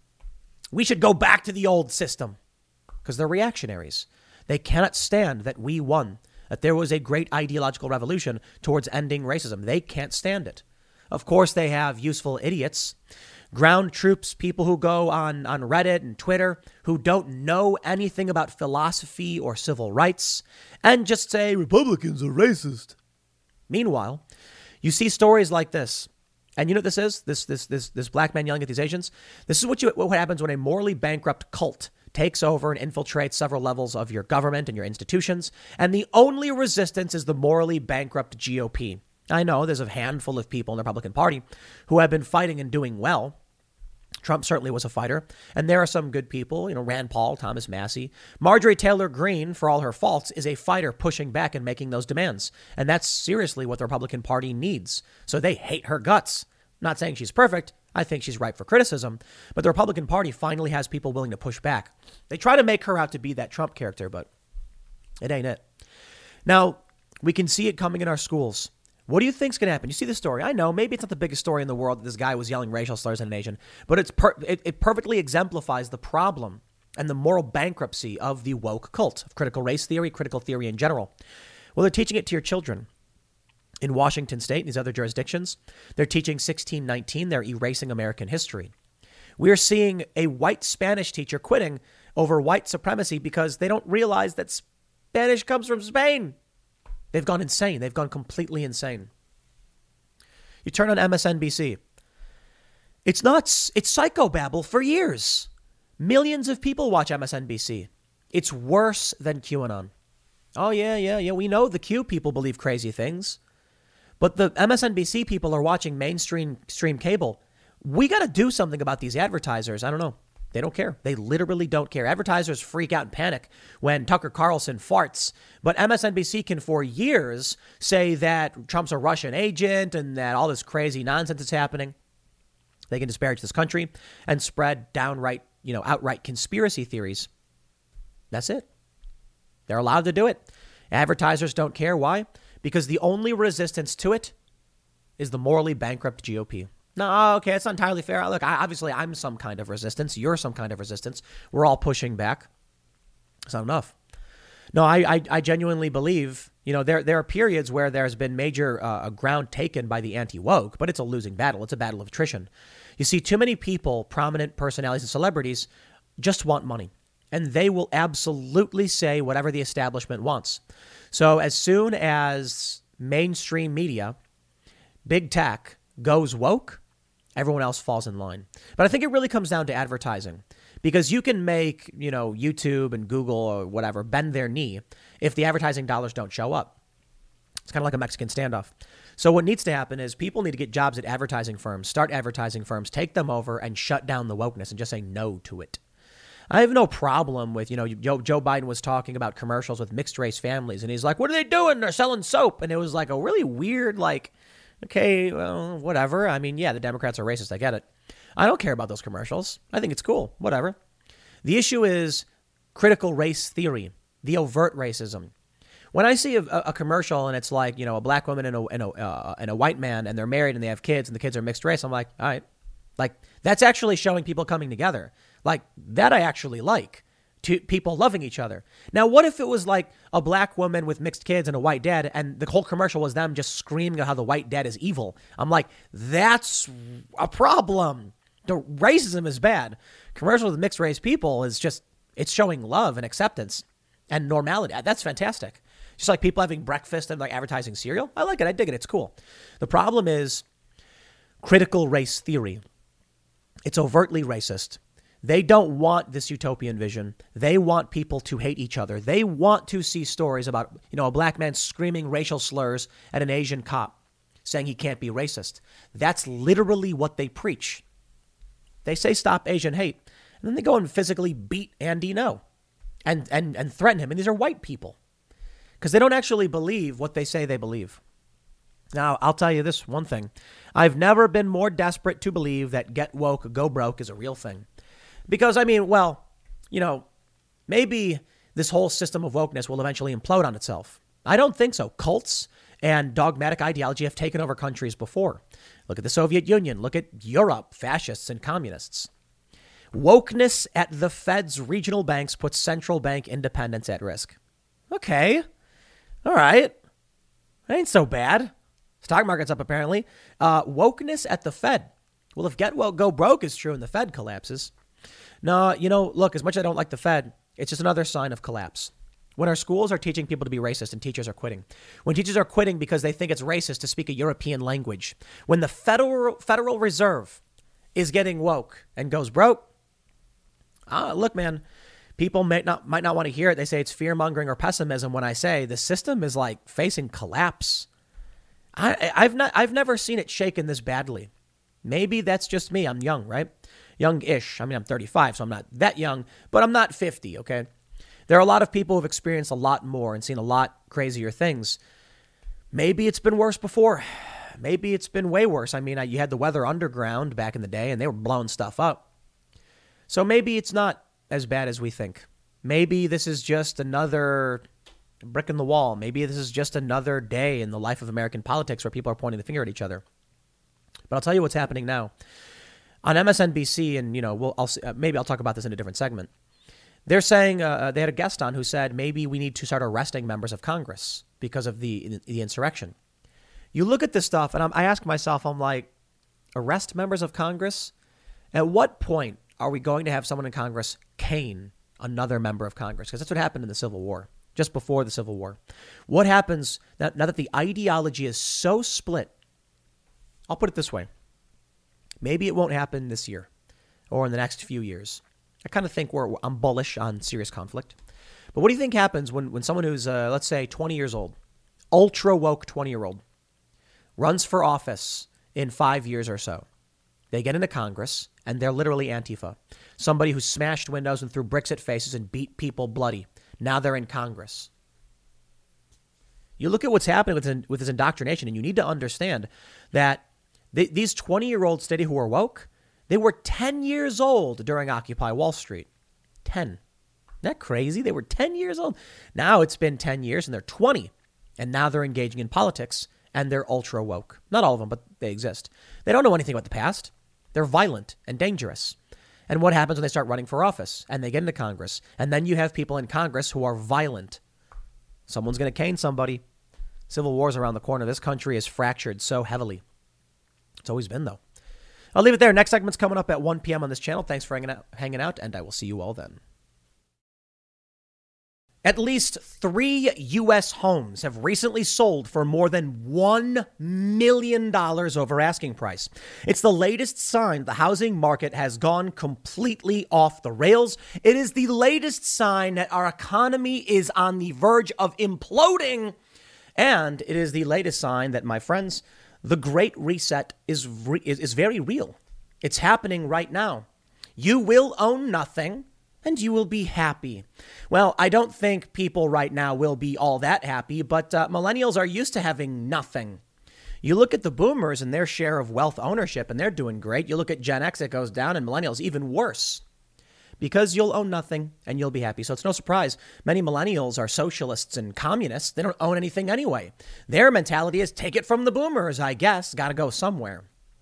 we should go back to the old system because they're reactionaries. They cannot stand that we won, that there was a great ideological revolution towards ending racism. They can't stand it. Of course, they have useful idiots, ground troops, people who go on, on Reddit and Twitter who don't know anything about philosophy or civil rights and just say Republicans are racist. Meanwhile, you see stories like this. And you know what this is? This this this this black man yelling at these Asians? This is what you what happens when a morally bankrupt cult takes over and infiltrates several levels of your government and your institutions. And the only resistance is the morally bankrupt G O P. I know there's a handful of people in the Republican Party who have been fighting and doing well. Trump certainly was a fighter. And there are some good people, you know, Rand Paul, Thomas Massie. Marjorie Taylor Greene, for all her faults, is a fighter pushing back and making those demands. And that's seriously what the Republican Party needs. So they hate her guts. Not saying she's perfect. I think she's ripe for criticism. But the Republican Party finally has people willing to push back. They try to make her out to be that Trump character, but it ain't it. Now, we can see it coming in our schools. What do you think's going to happen? You see the story. I know maybe it's not the biggest story in the world that this guy was yelling racial slurs at an Asian, but it's per- it, it perfectly exemplifies the problem and the moral bankruptcy of the woke cult of critical race theory, critical theory in general. Well, they're teaching it to your children. In Washington State and these other jurisdictions, they're teaching sixteen nineteen. They're erasing American history. We're seeing a white Spanish teacher quitting over white supremacy because they don't realize that Spanish comes from Spain. They've gone insane. They've gone completely insane. You turn on M S N B C. It's not, it's psychobabble for years. Millions of people watch M S N B C. It's worse than QAnon. Oh, yeah, yeah, yeah. We know the Q people believe crazy things. But the M S N B C people are watching mainstream stream cable. We got to do something about these advertisers. I don't know. They don't care. They literally don't care. Advertisers freak out and panic when Tucker Carlson farts. But M S N B C can for years say that Trump's a Russian agent and that all this crazy nonsense is happening. They can disparage this country and spread downright, you know, outright conspiracy theories. That's it. They're allowed to do it. Advertisers don't care. Why? Because the only resistance to it is the morally bankrupt G O P. No, okay, it's not entirely fair. Look, I, obviously, I'm some kind of resistance. You're some kind of resistance. We're all pushing back. It's not enough. No, I, I, I genuinely believe, you know, there there are periods where there's been major uh, ground taken by the anti-woke, but it's a losing battle. It's a battle of attrition. You see, too many people, prominent personalities and celebrities, just want money. And they will absolutely say whatever the establishment wants. So as soon as mainstream media, big tech, goes woke, everyone else falls in line. But I think it really comes down to advertising. Because you can make, you know, YouTube and Google or whatever bend their knee if the advertising dollars don't show up. It's kind of like a Mexican standoff. So what needs to happen is people need to get jobs at advertising firms, start advertising firms, take them over and shut down the wokeness and just say no to it. I have no problem with, you know, Joe, Joe Biden was talking about commercials with mixed race families and he's like, what are they doing? They're selling soap. And it was like a really weird, like, okay, well, whatever. I mean, yeah, the Democrats are racist. I get it. I don't care about those commercials. I think it's cool. Whatever. The issue is critical race theory, the overt racism. When I see a, a commercial and it's like, you know, a black woman and a, and, a, uh, and a white man and they're married and they have kids and the kids are mixed race, I'm like, all right. Like, that's actually showing people coming together. Like, that I actually like. To people loving each other. Now, what if it was like a black woman with mixed kids and a white dad and the whole commercial was them just screaming how the white dad is evil? I'm like, that's a problem. The racism is bad. Commercial with mixed race people is just, it's showing love and acceptance and normality. That's fantastic. Just like people having breakfast and like advertising cereal. I like it. I dig it. It's cool. The problem is critical race theory. It's overtly racist. They don't want this utopian vision. They want people to hate each other. They want to see stories about, you know, a black man screaming racial slurs at an Asian cop saying he can't be racist. That's literally what they preach. They say stop Asian hate. And then they go and physically beat Andy No and, and, and threaten him. And these are white people because they don't actually believe what they say they believe. Now, I'll tell you this one thing. I've never been more desperate to believe that get woke, go broke is a real thing. Because, I mean, well, you know, maybe this whole system of wokeness will eventually implode on itself. I don't think so. Cults and dogmatic ideology have taken over countries before. Look at the Soviet Union. Look at Europe, fascists and communists. Wokeness at the Fed's regional banks puts central bank independence at risk. Okay. All right. That ain't so bad. Stock market's up, apparently. Uh, wokeness at the Fed. Well, if get woke, go broke is true and the Fed collapses. No, you know, look, as much as I don't like the Fed, it's just another sign of collapse. When our schools are teaching people to be racist and teachers are quitting. When teachers are quitting because they think it's racist to speak a European language. When the Federal Federal Reserve is getting woke and goes broke. Uh, look, man, people might not might not want to hear it. They say it's fear mongering or pessimism when I say the system is like facing collapse. I, I've not I've never seen it shaken this badly. Maybe that's just me. I'm young, right? Young-ish. I mean, I'm thirty-five, so I'm not that young, but I'm not fifty, okay? There are a lot of people who've experienced a lot more and seen a lot crazier things. Maybe it's been worse before. Maybe it's been way worse. I mean, you had the Weather Underground back in the day, and they were blowing stuff up. So maybe it's not as bad as we think. Maybe this is just another brick in the wall. Maybe this is just another day in the life of American politics where people are pointing the finger at each other. But I'll tell you what's happening now. On M S N B C, and, you know, we'll, I'll, uh, maybe I'll talk about this in a different segment. They're saying uh, they had a guest on who said maybe we need to start arresting members of Congress because of the the insurrection. You look at this stuff and I'm, I ask myself, I'm like, arrest members of Congress? At what point are we going to have someone in Congress cane another member of Congress, because that's what happened in the Civil War, just before the Civil War. What happens now, now that the ideology is so split? I'll put it this way. Maybe it won't happen this year or in the next few years. I kind of think we're, I'm bullish on serious conflict. But what do you think happens when, when someone who's, uh, let's say, twenty years old, ultra woke twenty-year-old, runs for office in five years or so? They get into Congress, and they're literally Antifa. Somebody who smashed windows and threw bricks at faces and beat people bloody. Now they're in Congress. You look at what's happening with, with this indoctrination, and you need to understand that th- these twenty-year-olds today who are woke, they were ten years old during Occupy Wall Street. ten. Isn't that crazy? They were ten years old. Now it's been ten years, and they're twenty. And now they're engaging in politics, and they're ultra woke. Not all of them, but they exist. They don't know anything about the past. They're violent and dangerous. And what happens when they start running for office and they get into Congress? And then you have people in Congress who are violent. Someone's going to cane somebody. Civil war's around the corner. This country is fractured so heavily. It's always been, though. I'll leave it there. Next segment's coming up at one p.m. on this channel. Thanks for hanging out, hanging out, and I will see you all then. At least three U S homes have recently sold for more than one million dollars over asking price. It's the latest sign the housing market has gone completely off the rails. It is the latest sign that our economy is on the verge of imploding. And it is the latest sign that, my friends, the Great Reset is, re- is, is very real. It's happening right now. You will own nothing, and you will be happy. Well, I don't think people right now will be all that happy, but uh, millennials are used to having nothing. You look at the boomers and their share of wealth ownership, and they're doing great. You look at Gen X, it goes down, and millennials even worse. Because you'll own nothing and you'll be happy. So it's no surprise. Many millennials are socialists and communists. They don't own anything anyway. Their mentality is take it from the boomers, I guess. Got to go somewhere.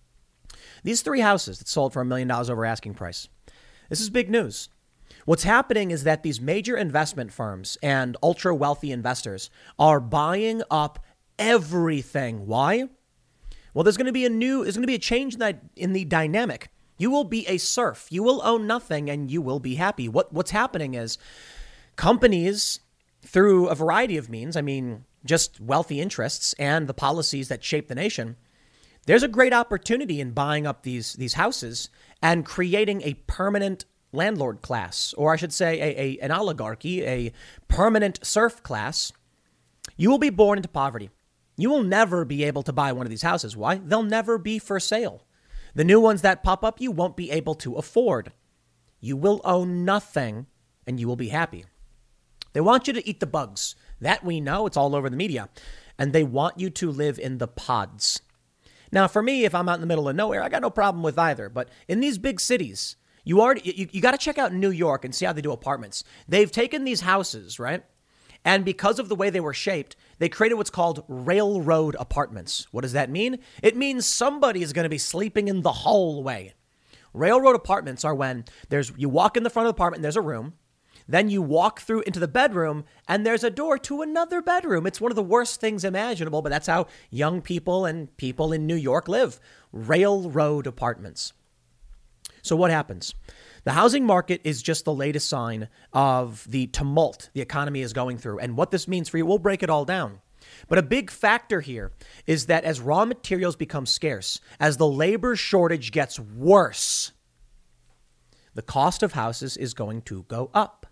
These three houses that sold for a million dollars over asking price. This is big news. What's happening is that these major investment firms and ultra wealthy investors are buying up everything. Why? Well, there's going to be a new, there's going to be a change in, that, in the dynamic. You will be a serf. You will own nothing and you will be happy. What What's happening is companies, through a variety of means, I mean, just wealthy interests and the policies that shape the nation, there's a great opportunity in buying up these, these houses and creating a permanent landlord class, or I should say a, a an oligarchy, a permanent serf class. You will be born into poverty. You will never be able to buy one of these houses. Why? They'll never be for sale. The new ones that pop up, you won't be able to afford. You will own nothing and you will be happy. They want you to eat the bugs. That we know. It's all over the media. And they want you to live in the pods. Now, for me, if I'm out in the middle of nowhere, I got no problem with either. But in these big cities, you already you, you got to check out New York and see how they do apartments. They've taken these houses, right? And because of the way they were shaped, they created what's called railroad apartments. What does that mean? It means somebody is going to be sleeping in the hallway. Railroad apartments are when there's you walk in the front of the apartment, and there's a room. Then you walk through into the bedroom and there's a door to another bedroom. It's one of the worst things imaginable, but that's how young people and people in New York live. Railroad apartments. So what happens? The housing market is just the latest sign of the tumult the economy is going through. And what this means for you, we'll break it all down. But a big factor here is that as raw materials become scarce, as the labor shortage gets worse, the cost of houses is going to go up.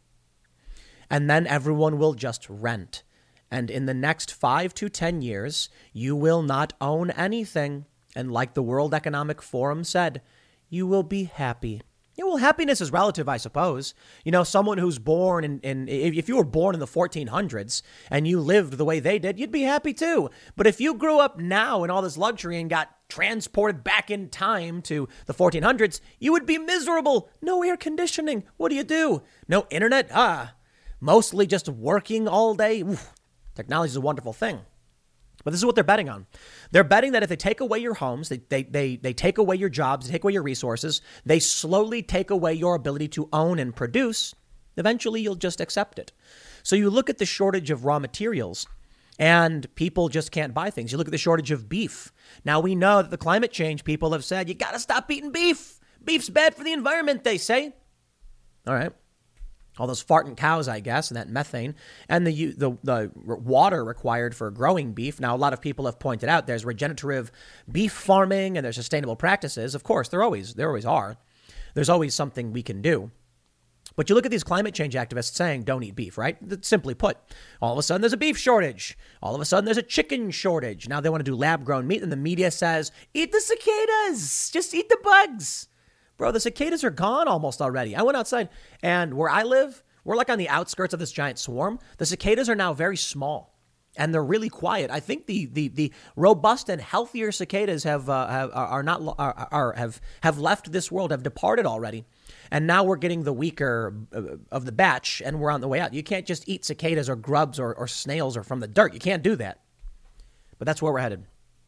And then everyone will just rent. And in the next five to ten years, you will not own anything. And like the World Economic Forum said, you will be happy. Yeah, well, happiness is relative, I suppose. You know, someone who's born in, in, if you were born in the fourteen hundreds and you lived the way they did, you'd be happy too. But if you grew up now in all this luxury and got transported back in time to the fourteen hundreds, you would be miserable. No air conditioning. What do you do? No internet? Ah, mostly just working all day. Oof. Technology is a wonderful thing. But this is what they're betting on. They're betting that if they take away your homes, they, they they they take away your jobs, they take away your resources, they slowly take away your ability to own and produce, eventually you'll just accept it. So you look at the shortage of raw materials and people just can't buy things. You look at the shortage of beef. Now we know that the climate change people have said, you got to stop eating beef. Beef's bad for the environment, they say. All right. all those farting cows, I guess, and that methane, and the, the the water required for growing beef. Now, a lot of people have pointed out there's regenerative beef farming and there's sustainable practices. Of course, there always there always are. There's always something we can do. But you look at these climate change activists saying don't eat beef, right? Simply put, all of a sudden there's a beef shortage. All of a sudden there's a chicken shortage. Now they want to do lab grown meat, and the media says, eat the cicadas, just eat the bugs. Bro, the cicadas are gone almost already. I went outside, and where I live, we're like on the outskirts of this giant swarm. The cicadas are now very small, and they're really quiet. I think the the the robust and healthier cicadas have uh, have are not are, are have have left this world, have departed already. And now we're getting the weaker of the batch, and we're on the way out. You can't just eat cicadas or grubs or, or snails or from the dirt. You can't do that. But that's where we're headed.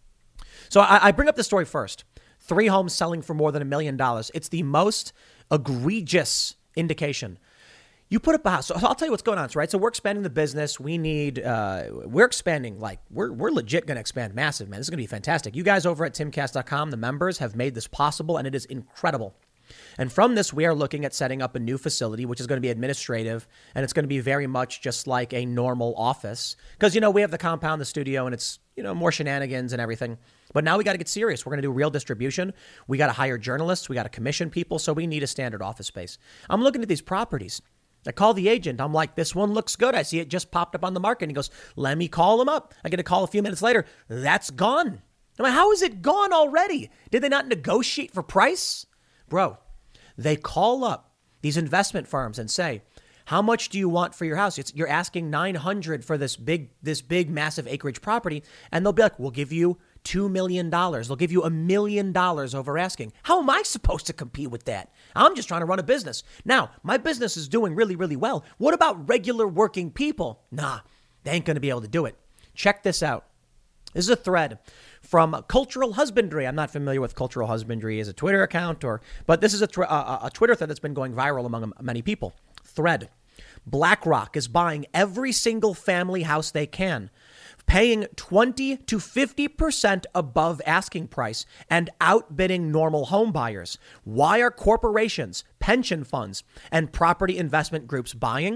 So I, I bring up this story first. Three homes selling for more than a million dollars. It's the most egregious indication. You put up a house. So I'll tell you what's going on, right? So we're expanding the business. We need, uh, we're expanding like we're we're legit going to expand massive, man. This is going to be fantastic. You guys over at timcast dot com, the members, have made this possible, and it is incredible. And from this, we are looking at setting up a new facility, which is going to be administrative, and it's going to be very much just like a normal office. Because, you know, we have the compound, the studio, and it's, you know, more shenanigans and everything. But now we got to get serious. We're going to do real distribution. We got to hire journalists. We got to commission people. So we need a standard office space. I'm looking at these properties. I call the agent. I'm like, this one looks good. I see it just popped up on the market. And he goes, let me call him up. I get a call a few minutes later. That's gone. I'm like, how is it gone already? Did they not negotiate for price? Bro, they call up these investment firms and say, how much do you want for your house? It's, you're asking nine hundred for this big, this big, massive acreage property. And they'll be like, we'll give you two million dollars. They'll give you a million dollars over asking. How am I supposed to compete with that? I'm just trying to run a business. Now, my business is doing really, really well. What about regular working people? Nah, they ain't going to be able to do it. Check this out. This is a thread from Cultural Husbandry. I'm not familiar with Cultural Husbandry as a Twitter account, or, but this is a, tw- a, a Twitter thread that's been going viral among many people. Thread. BlackRock is buying every single family house they can, paying twenty to fifty percent above asking price and outbidding normal home buyers. Why are corporations, pension funds, and property investment groups buying?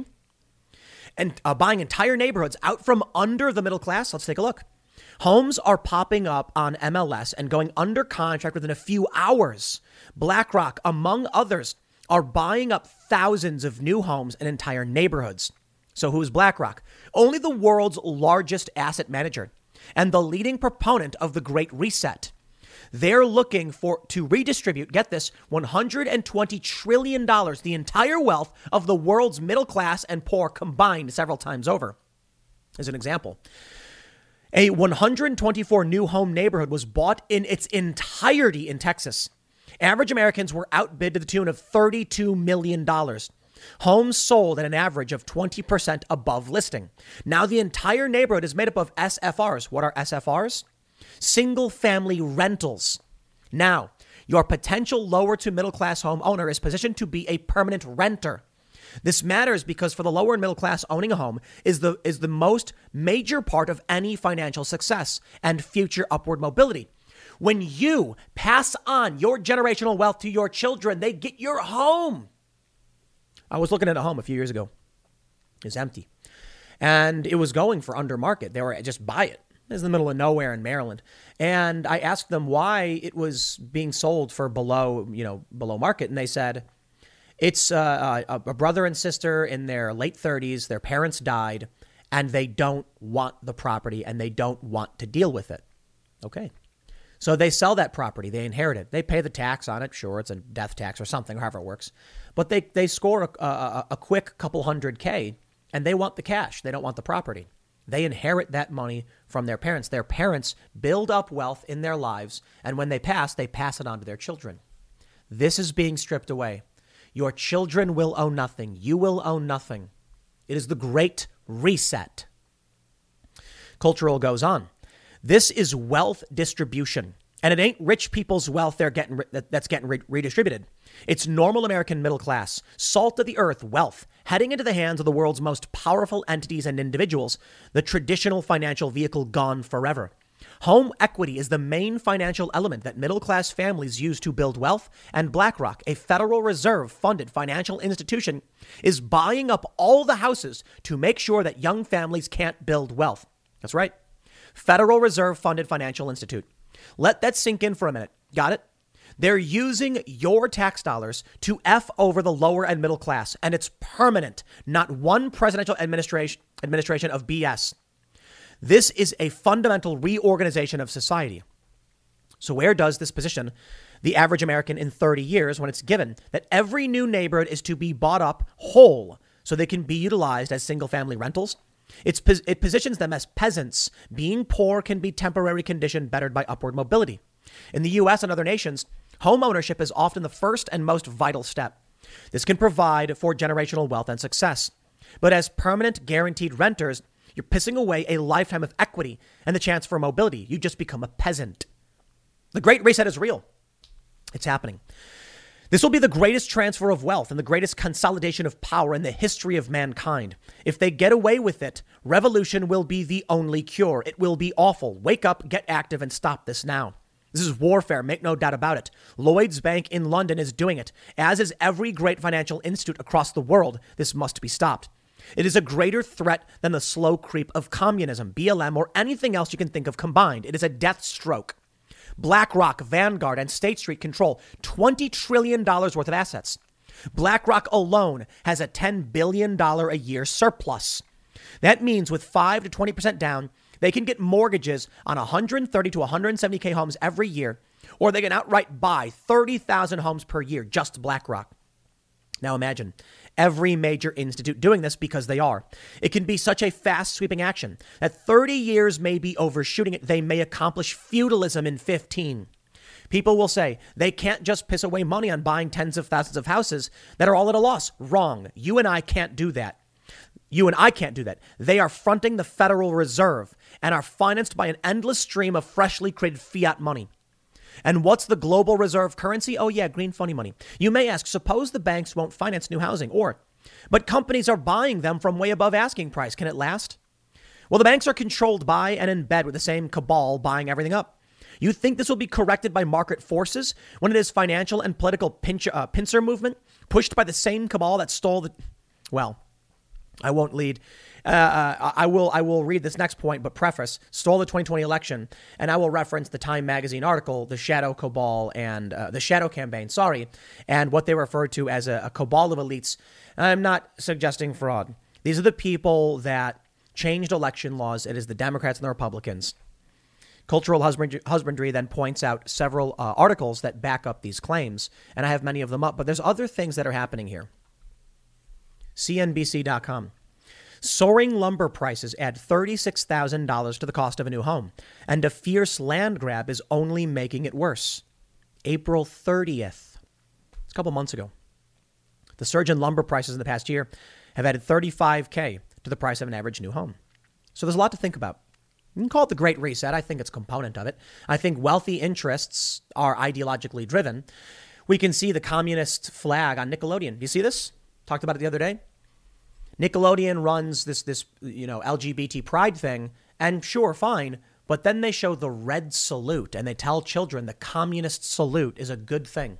And uh, buying entire neighborhoods out from under the middle class? Let's take a look. Homes are popping up on M L S and going under contract within a few hours. BlackRock, among others, are buying up thousands of new homes and entire neighborhoods. So who's BlackRock? Only the world's largest asset manager and the leading proponent of the Great Reset. They're looking for to redistribute, get this, one hundred twenty trillion dollars, the entire wealth of the world's middle class and poor combined several times over. As an example, a one hundred twenty-four new home neighborhood was bought in its entirety in Texas. Average Americans were outbid to the tune of thirty-two million dollars. Homes sold at an average of twenty percent above listing. Now the entire neighborhood is made up of S F Rs. What are S F Rs? Single family rentals. Now, your potential lower to middle class home owner is positioned to be a permanent renter. This matters because for the lower and middle class, owning a home is the is the most major part of any financial success and future upward mobility. When you pass on your generational wealth to your children, they get your home. I was looking at a home a few years ago. It was empty. And it was going for under market. They were just buy it. It was in the middle of nowhere in Maryland. And I asked them why it was being sold for below, you know, below market. And they said, it's uh, a, a brother and sister in their late thirties. Their parents died and they don't want the property and they don't want to deal with it. Okay. So they sell that property. They inherit it. They pay the tax on it. Sure, it's a death tax or something, however it works. But they, they score a, a, a quick couple hundred K and they want the cash. They don't want the property. They inherit that money from their parents. Their parents build up wealth in their lives. And when they pass, they pass it on to their children. This is being stripped away. Your children will own nothing. You will own nothing. It is the Great Reset. Cultural goes on. This is wealth distribution. And it ain't rich people's wealth they're getting that's getting re- redistributed. It's normal American middle class, salt of the earth wealth heading into the hands of the world's most powerful entities and individuals, the traditional financial vehicle gone forever. Home equity is the main financial element that middle-class families use to build wealth, and BlackRock, a Federal Reserve-funded financial institution, is buying up all the houses to make sure that young families can't build wealth. That's right. Federal Reserve-funded financial institute. Let that sink in for a minute. Got it? They're using your tax dollars to F over the lower and middle class, and it's permanent, not one presidential administration administration of B S. This is a fundamental reorganization of society. So where does this position the average American in thirty years when it's given that every new neighborhood is to be bought up whole so they can be utilized as single family rentals? It's, it positions them as peasants. Being poor can be temporary condition bettered by upward mobility. In the U S and other nations, home ownership is often the first and most vital step. This can provide for generational wealth and success. But as permanent guaranteed renters, you're pissing away a lifetime of equity and the chance for mobility. You just become a peasant. The Great Reset is real. It's happening. This will be the greatest transfer of wealth and the greatest consolidation of power in the history of mankind. If they get away with it, revolution will be the only cure. It will be awful. Wake up, get active, and stop this now. This is warfare, make no doubt about it. Lloyds Bank in London is doing it, as is every great financial institute across the world. This must be stopped. It is a greater threat than the slow creep of communism, B L M, or anything else you can think of combined. It is a death stroke. BlackRock, Vanguard, and State Street control twenty trillion dollars worth of assets. BlackRock alone has a ten billion dollars a year surplus. That means with five to twenty percent down, they can get mortgages on one hundred thirty to one hundred seventy K homes every year, or they can outright buy thirty thousand homes per year, just BlackRock. Now imagine every major institute doing this because they are. It can be such a fast sweeping action that thirty years may be overshooting it. They may accomplish feudalism in fifteen. People will say they can't just piss away money on buying tens of thousands of houses that are all at a loss. Wrong. You and I can't do that. You and I can't do that. They are fronting the Federal Reserve and are financed by an endless stream of freshly created fiat money. And what's the global reserve currency? Oh, yeah, green funny money. You may ask, suppose the banks won't finance new housing, or, but companies are buying them from way above asking price. Can it last? Well, the banks are controlled by and in bed with the same cabal buying everything up. You think this will be corrected by market forces when it is financial and political pinch, uh, pincer movement pushed by the same cabal that stole the, well, I won't lead. Uh, uh, I will I will read this next point, but preface, stole the twenty twenty election, and I will reference the Time magazine article, the Shadow Cabal and uh, the Shadow Campaign, sorry, and what they refer to as a, a cabal of elites. I'm not suggesting fraud. These are the people that changed election laws. It is the Democrats and the Republicans. Cultural husbandry, husbandry then points out several uh, articles that back up these claims, and I have many of them up, but there's other things that are happening here. C N B C dot com. Soaring lumber prices add thirty-six thousand dollars to the cost of a new home, and a fierce land grab is only making it worse. April thirtieth. It's a couple months ago. The surge in lumber prices in the past year have added thirty-five K to the price of an average new home. So there's a lot to think about. You can call it the Great Reset. I think it's a component of it. I think wealthy interests are ideologically driven. We can see the communist flag on Nickelodeon. Do you see this? Talked about it the other day. Nickelodeon runs this, this, you know, L G B T pride thing, and sure, fine, but then they show the red salute, and they tell children the communist salute is a good thing.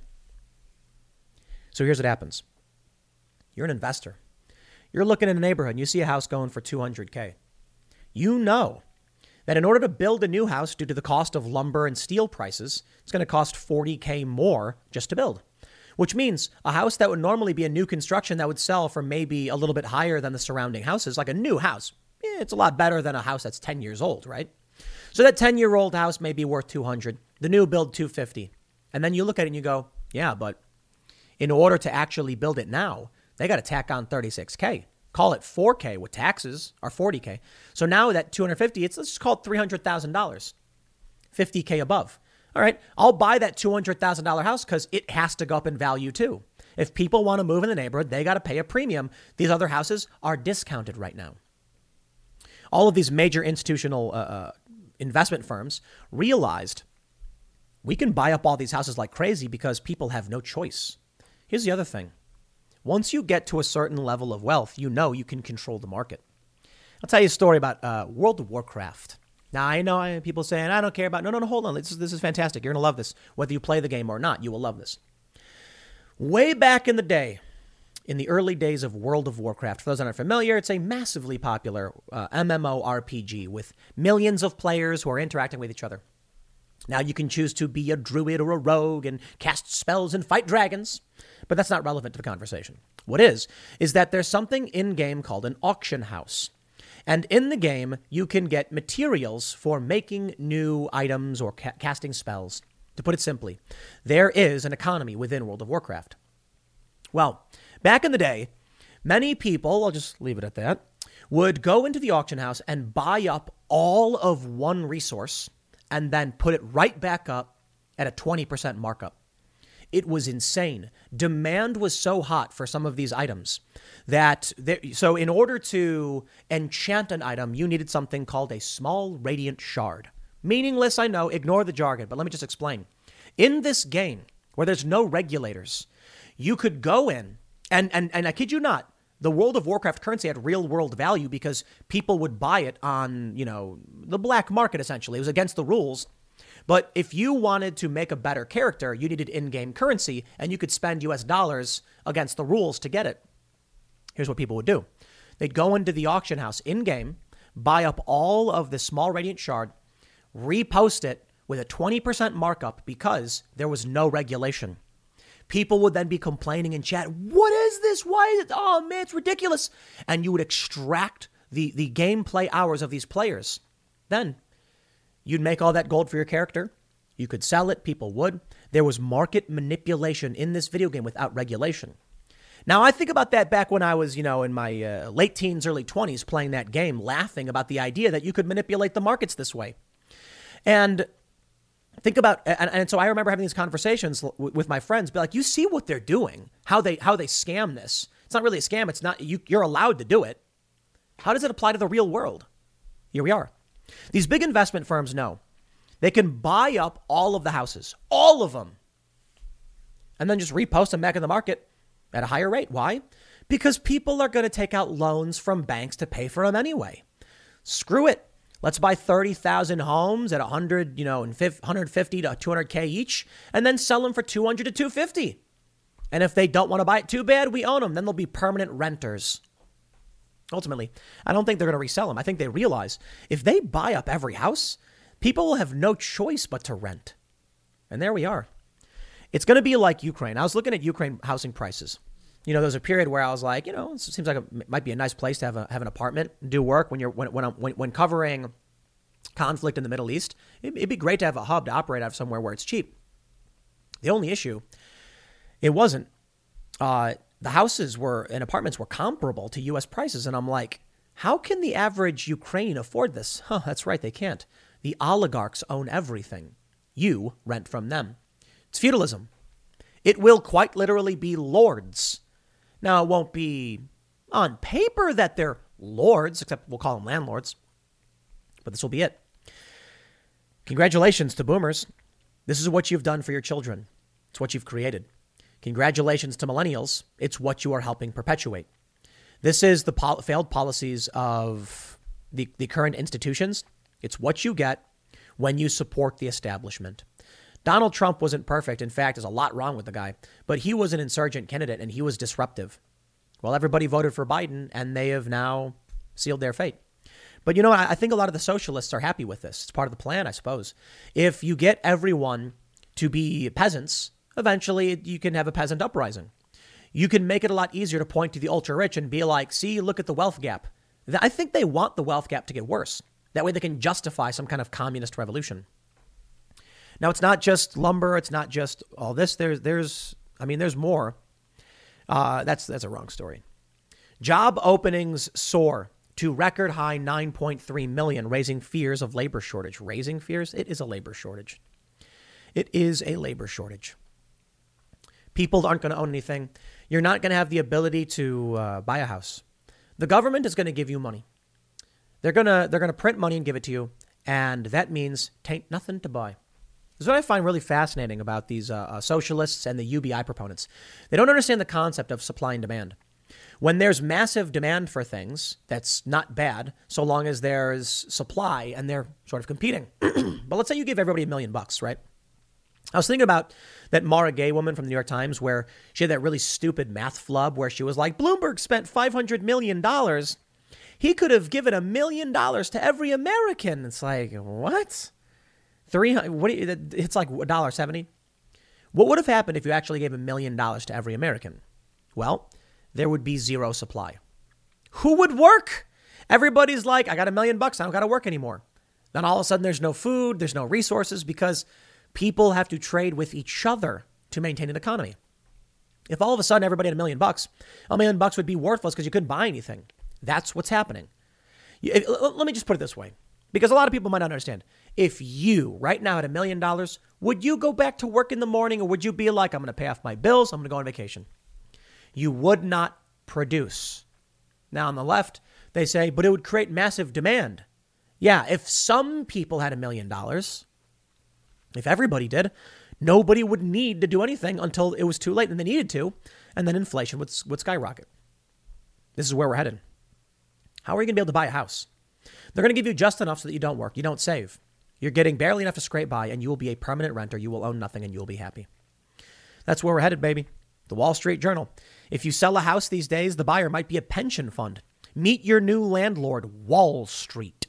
So here's what happens. You're an investor. You're looking in a neighborhood, and you see a house going for two hundred K. You know that in order to build a new house due to the cost of lumber and steel prices, it's going to cost forty K more just to build. Which means a house that would normally be a new construction that would sell for maybe a little bit higher than the surrounding houses, like a new house. Eh, it's a lot better than a house that's ten years old, right? So that ten-year-old house may be worth two hundred, the new build two fifty. And then you look at it and you go, yeah, but in order to actually build it now, they got to tack on thirty-six K. Call it four K with taxes, or forty K. So now that two hundred fifty, it's let's just call it three hundred thousand dollars, fifty K above. All right, I'll buy that two hundred thousand dollars house because it has to go up in value too. If people want to move in the neighborhood, they got to pay a premium. These other houses are discounted right now. All of these major institutional uh, uh, investment firms realized we can buy up all these houses like crazy because people have no choice. Here's the other thing. Once you get to a certain level of wealth, you know you can control the market. I'll tell you a story about uh, World of Warcraft. Now, I know I, people saying, I don't care about, no, no, no, hold on. This is, this is fantastic. You're going to love this. Whether you play the game or not, you will love this. Way back in the day, in the early days of World of Warcraft, for those that aren't familiar, it's a massively popular uh, MMORPG with millions of players who are interacting with each other. Now, you can choose to be a druid or a rogue and cast spells and fight dragons, but that's not relevant to the conversation. What is, is that there's something in-game called an auction house. And in the game, you can get materials for making new items or ca- casting spells. To put it simply, there is an economy within World of Warcraft. Well, back in the day, many people, I'll just leave it at that, would go into the auction house and buy up all of one resource and then put it right back up at a twenty percent markup. It was insane. Demand was so hot for some of these items that, there, so in order to enchant an item, you needed something called a small radiant shard. Meaningless, I know, ignore the jargon, but let me just explain. In this game, where there's no regulators, you could go in, and, and, and I kid you not, the World of Warcraft currency had real world value because people would buy it on, you know, the black market, essentially. It was against the rules. But if you wanted to make a better character, you needed in-game currency, and you could spend U S dollars against the rules to get it. Here's what people would do. They'd go into the auction house in-game, buy up all of the small radiant shard, repost it with a twenty percent markup because there was no regulation. People would then be complaining in chat, what is this? Why is it? Oh, man, it's ridiculous. And you would extract the, the gameplay hours of these players. Then you'd make all that gold for your character. You could sell it. People would. There was market manipulation in this video game without regulation. Now, I think about that back when I was, you know, in my uh, late teens, early twenties, playing that game, laughing about the idea that you could manipulate the markets this way. And think about, and, and so I remember having these conversations w- with my friends, be like, you see what they're doing, how they how they scam this. It's not really a scam. It's not, you, you're allowed to do it. How does it apply to the real world? Here we are. These big investment firms know they can buy up all of the houses, all of them, and then just repost them back in the market at a higher rate. Why? Because people are going to take out loans from banks to pay for them anyway. Screw it. Let's buy thirty thousand homes at one hundred, you know, and one fifty to two hundred K each, and then sell them for two hundred to two fifty. And if they don't want to buy it too bad, we own them. Then they'll be permanent renters. Ultimately, I don't think they're going to resell them. I think they realize if they buy up every house, people will have no choice but to rent. And there we are. It's going to be like Ukraine. I was looking at Ukraine housing prices. You know, there was a period where I was like, you know, it seems like it might be a nice place to have a, have an apartment, do work when you're when when when, when covering conflict in the Middle East. It'd, it'd be great to have a hub to operate out of somewhere where it's cheap. The only issue, it wasn't. Uh, the houses were and apartments were comparable to U S prices, and I'm like, how can the average Ukraine afford this? Huh, that's right, they can't. The oligarchs own everything. You rent from them. It's feudalism. It will quite literally be lords. Now, it won't be on paper that they're lords, except we'll call them landlords. But this will be it. Congratulations to boomers. This is what you've done for your children. It's what you've created. Congratulations to millennials. It's what you are helping perpetuate. This is the pol- failed policies of the, the current institutions. It's what you get when you support the establishment. Donald Trump wasn't perfect. In fact, there's a lot wrong with the guy, but he was an insurgent candidate and he was disruptive. Well, everybody voted for Biden and they have now sealed their fate. But, you know, I think a lot of the socialists are happy with this. It's part of the plan, I suppose. If you get everyone to be peasants, eventually you can have a peasant uprising. You can make it a lot easier to point to the ultra rich and be like, see, look at the wealth gap. I think they want the wealth gap to get worse. That way they can justify some kind of communist revolution. Now, it's not just lumber. It's not just all this. There's, there's, I mean, there's more. Uh, that's that's a wrong story. Job openings soar to record high nine point three million, raising fears of labor shortage. Raising fears? It is a labor shortage. It is a labor shortage. People aren't going to own anything. You're not going to have the ability to uh, buy a house. The government is going to give you money. They're going to they're going to print money and give it to you. And that means tain't nothing to buy. This is what I find really fascinating about these uh, uh, socialists and the U B I proponents. They don't understand the concept of supply and demand. When there's massive demand for things, that's not bad, so long as there's supply and they're sort of competing. But let's say you give everybody a million bucks, right? I was thinking about that Mara Gay woman from the New York Times where she had that really stupid math flub where she was like, Bloomberg spent five hundred million dollars. He could have given a million dollars to every American. It's like, what? three hundred, what? It's like one dollar seventy. What would have happened if you actually gave a million dollars to every American? Well, there would be zero supply. Who would work? Everybody's like, I got a million bucks. I don't got to work anymore. Then all of a sudden there's no food. There's no resources because people have to trade with each other to maintain an economy. If all of a sudden everybody had a million bucks, a million bucks would be worthless because you couldn't buy anything. That's what's happening. Let me just put it this way, because a lot of people might not understand. If you right now had a million dollars, would you go back to work in the morning or would you be like, I'm going to pay off my bills, I'm going to go on vacation? You would not produce. Now on the left, they say, but it would create massive demand. Yeah, if some people had a million dollars, if everybody did, nobody would need to do anything until it was too late and they needed to, and then inflation would, would skyrocket. This is where we're headed. How are you going to be able to buy a house? They're going to give you just enough so that you don't work, you don't save. You're getting barely enough to scrape by, and you will be a permanent renter. You will own nothing, and you will be happy. That's where we're headed, baby. The Wall Street Journal. If you sell a house these days, the buyer might be a pension fund. Meet your new landlord, Wall Street.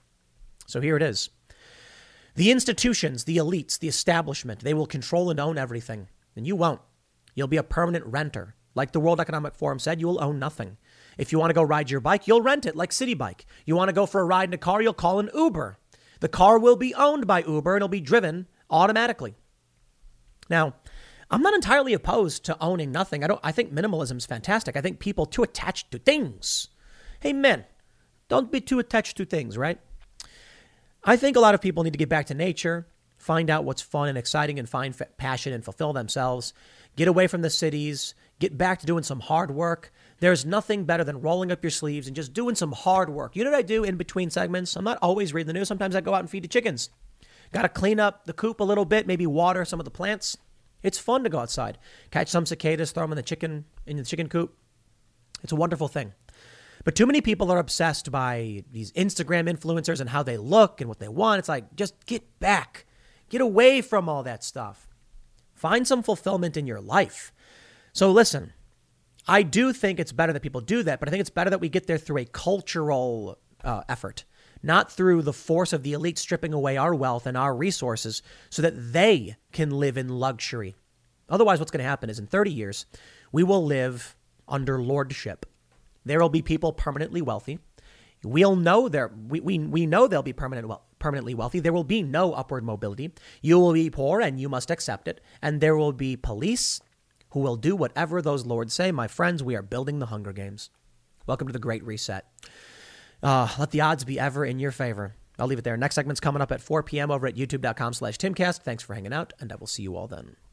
So here it is. The institutions, the elites, the establishment, they will control and own everything. And you won't. You'll be a permanent renter. Like the World Economic Forum said, you will own nothing. If you want to go ride your bike, you'll rent it like City Bike. You want to go for a ride in a car, you'll call an Uber. The car will be owned by Uber and it'll be driven automatically. Now, I'm not entirely opposed to owning nothing. I don't. I think minimalism is fantastic. I think people too attached to things. Hey, men, don't be too attached to things, right? I think a lot of people need to get back to nature, find out what's fun and exciting and find f- passion and fulfill themselves. Get away from the cities, get back to doing some hard work. There's nothing better than rolling up your sleeves and just doing some hard work. You know what I do in between segments? I'm not always reading the news. Sometimes I go out and feed the chickens. Got to clean up the coop a little bit, maybe water some of the plants. It's fun to go outside, catch some cicadas, throw them in the chicken in the chicken coop. It's a wonderful thing. But too many people are obsessed by these Instagram influencers and how they look and what they want. It's like, just get back, get away from all that stuff. Find some fulfillment in your life. So listen, I do think it's better that people do that, but I think it's better that we get there through a cultural uh, effort, not through the force of the elite stripping away our wealth and our resources so that they can live in luxury. Otherwise, what's going to happen is in thirty years, we will live under lordship. There will be people permanently wealthy. We'll know there. We, we, we know they'll be permanent, well, permanently wealthy. There will be no upward mobility. You will be poor and you must accept it. And there will be police who will do whatever those lords say. My friends, we are building the Hunger Games. Welcome to the Great Reset. Uh, let the odds be ever in your favor. I'll leave it there. Next segment's coming up at four p.m. over at youtube.com slash Timcast. Thanks for hanging out, and I will see you all then.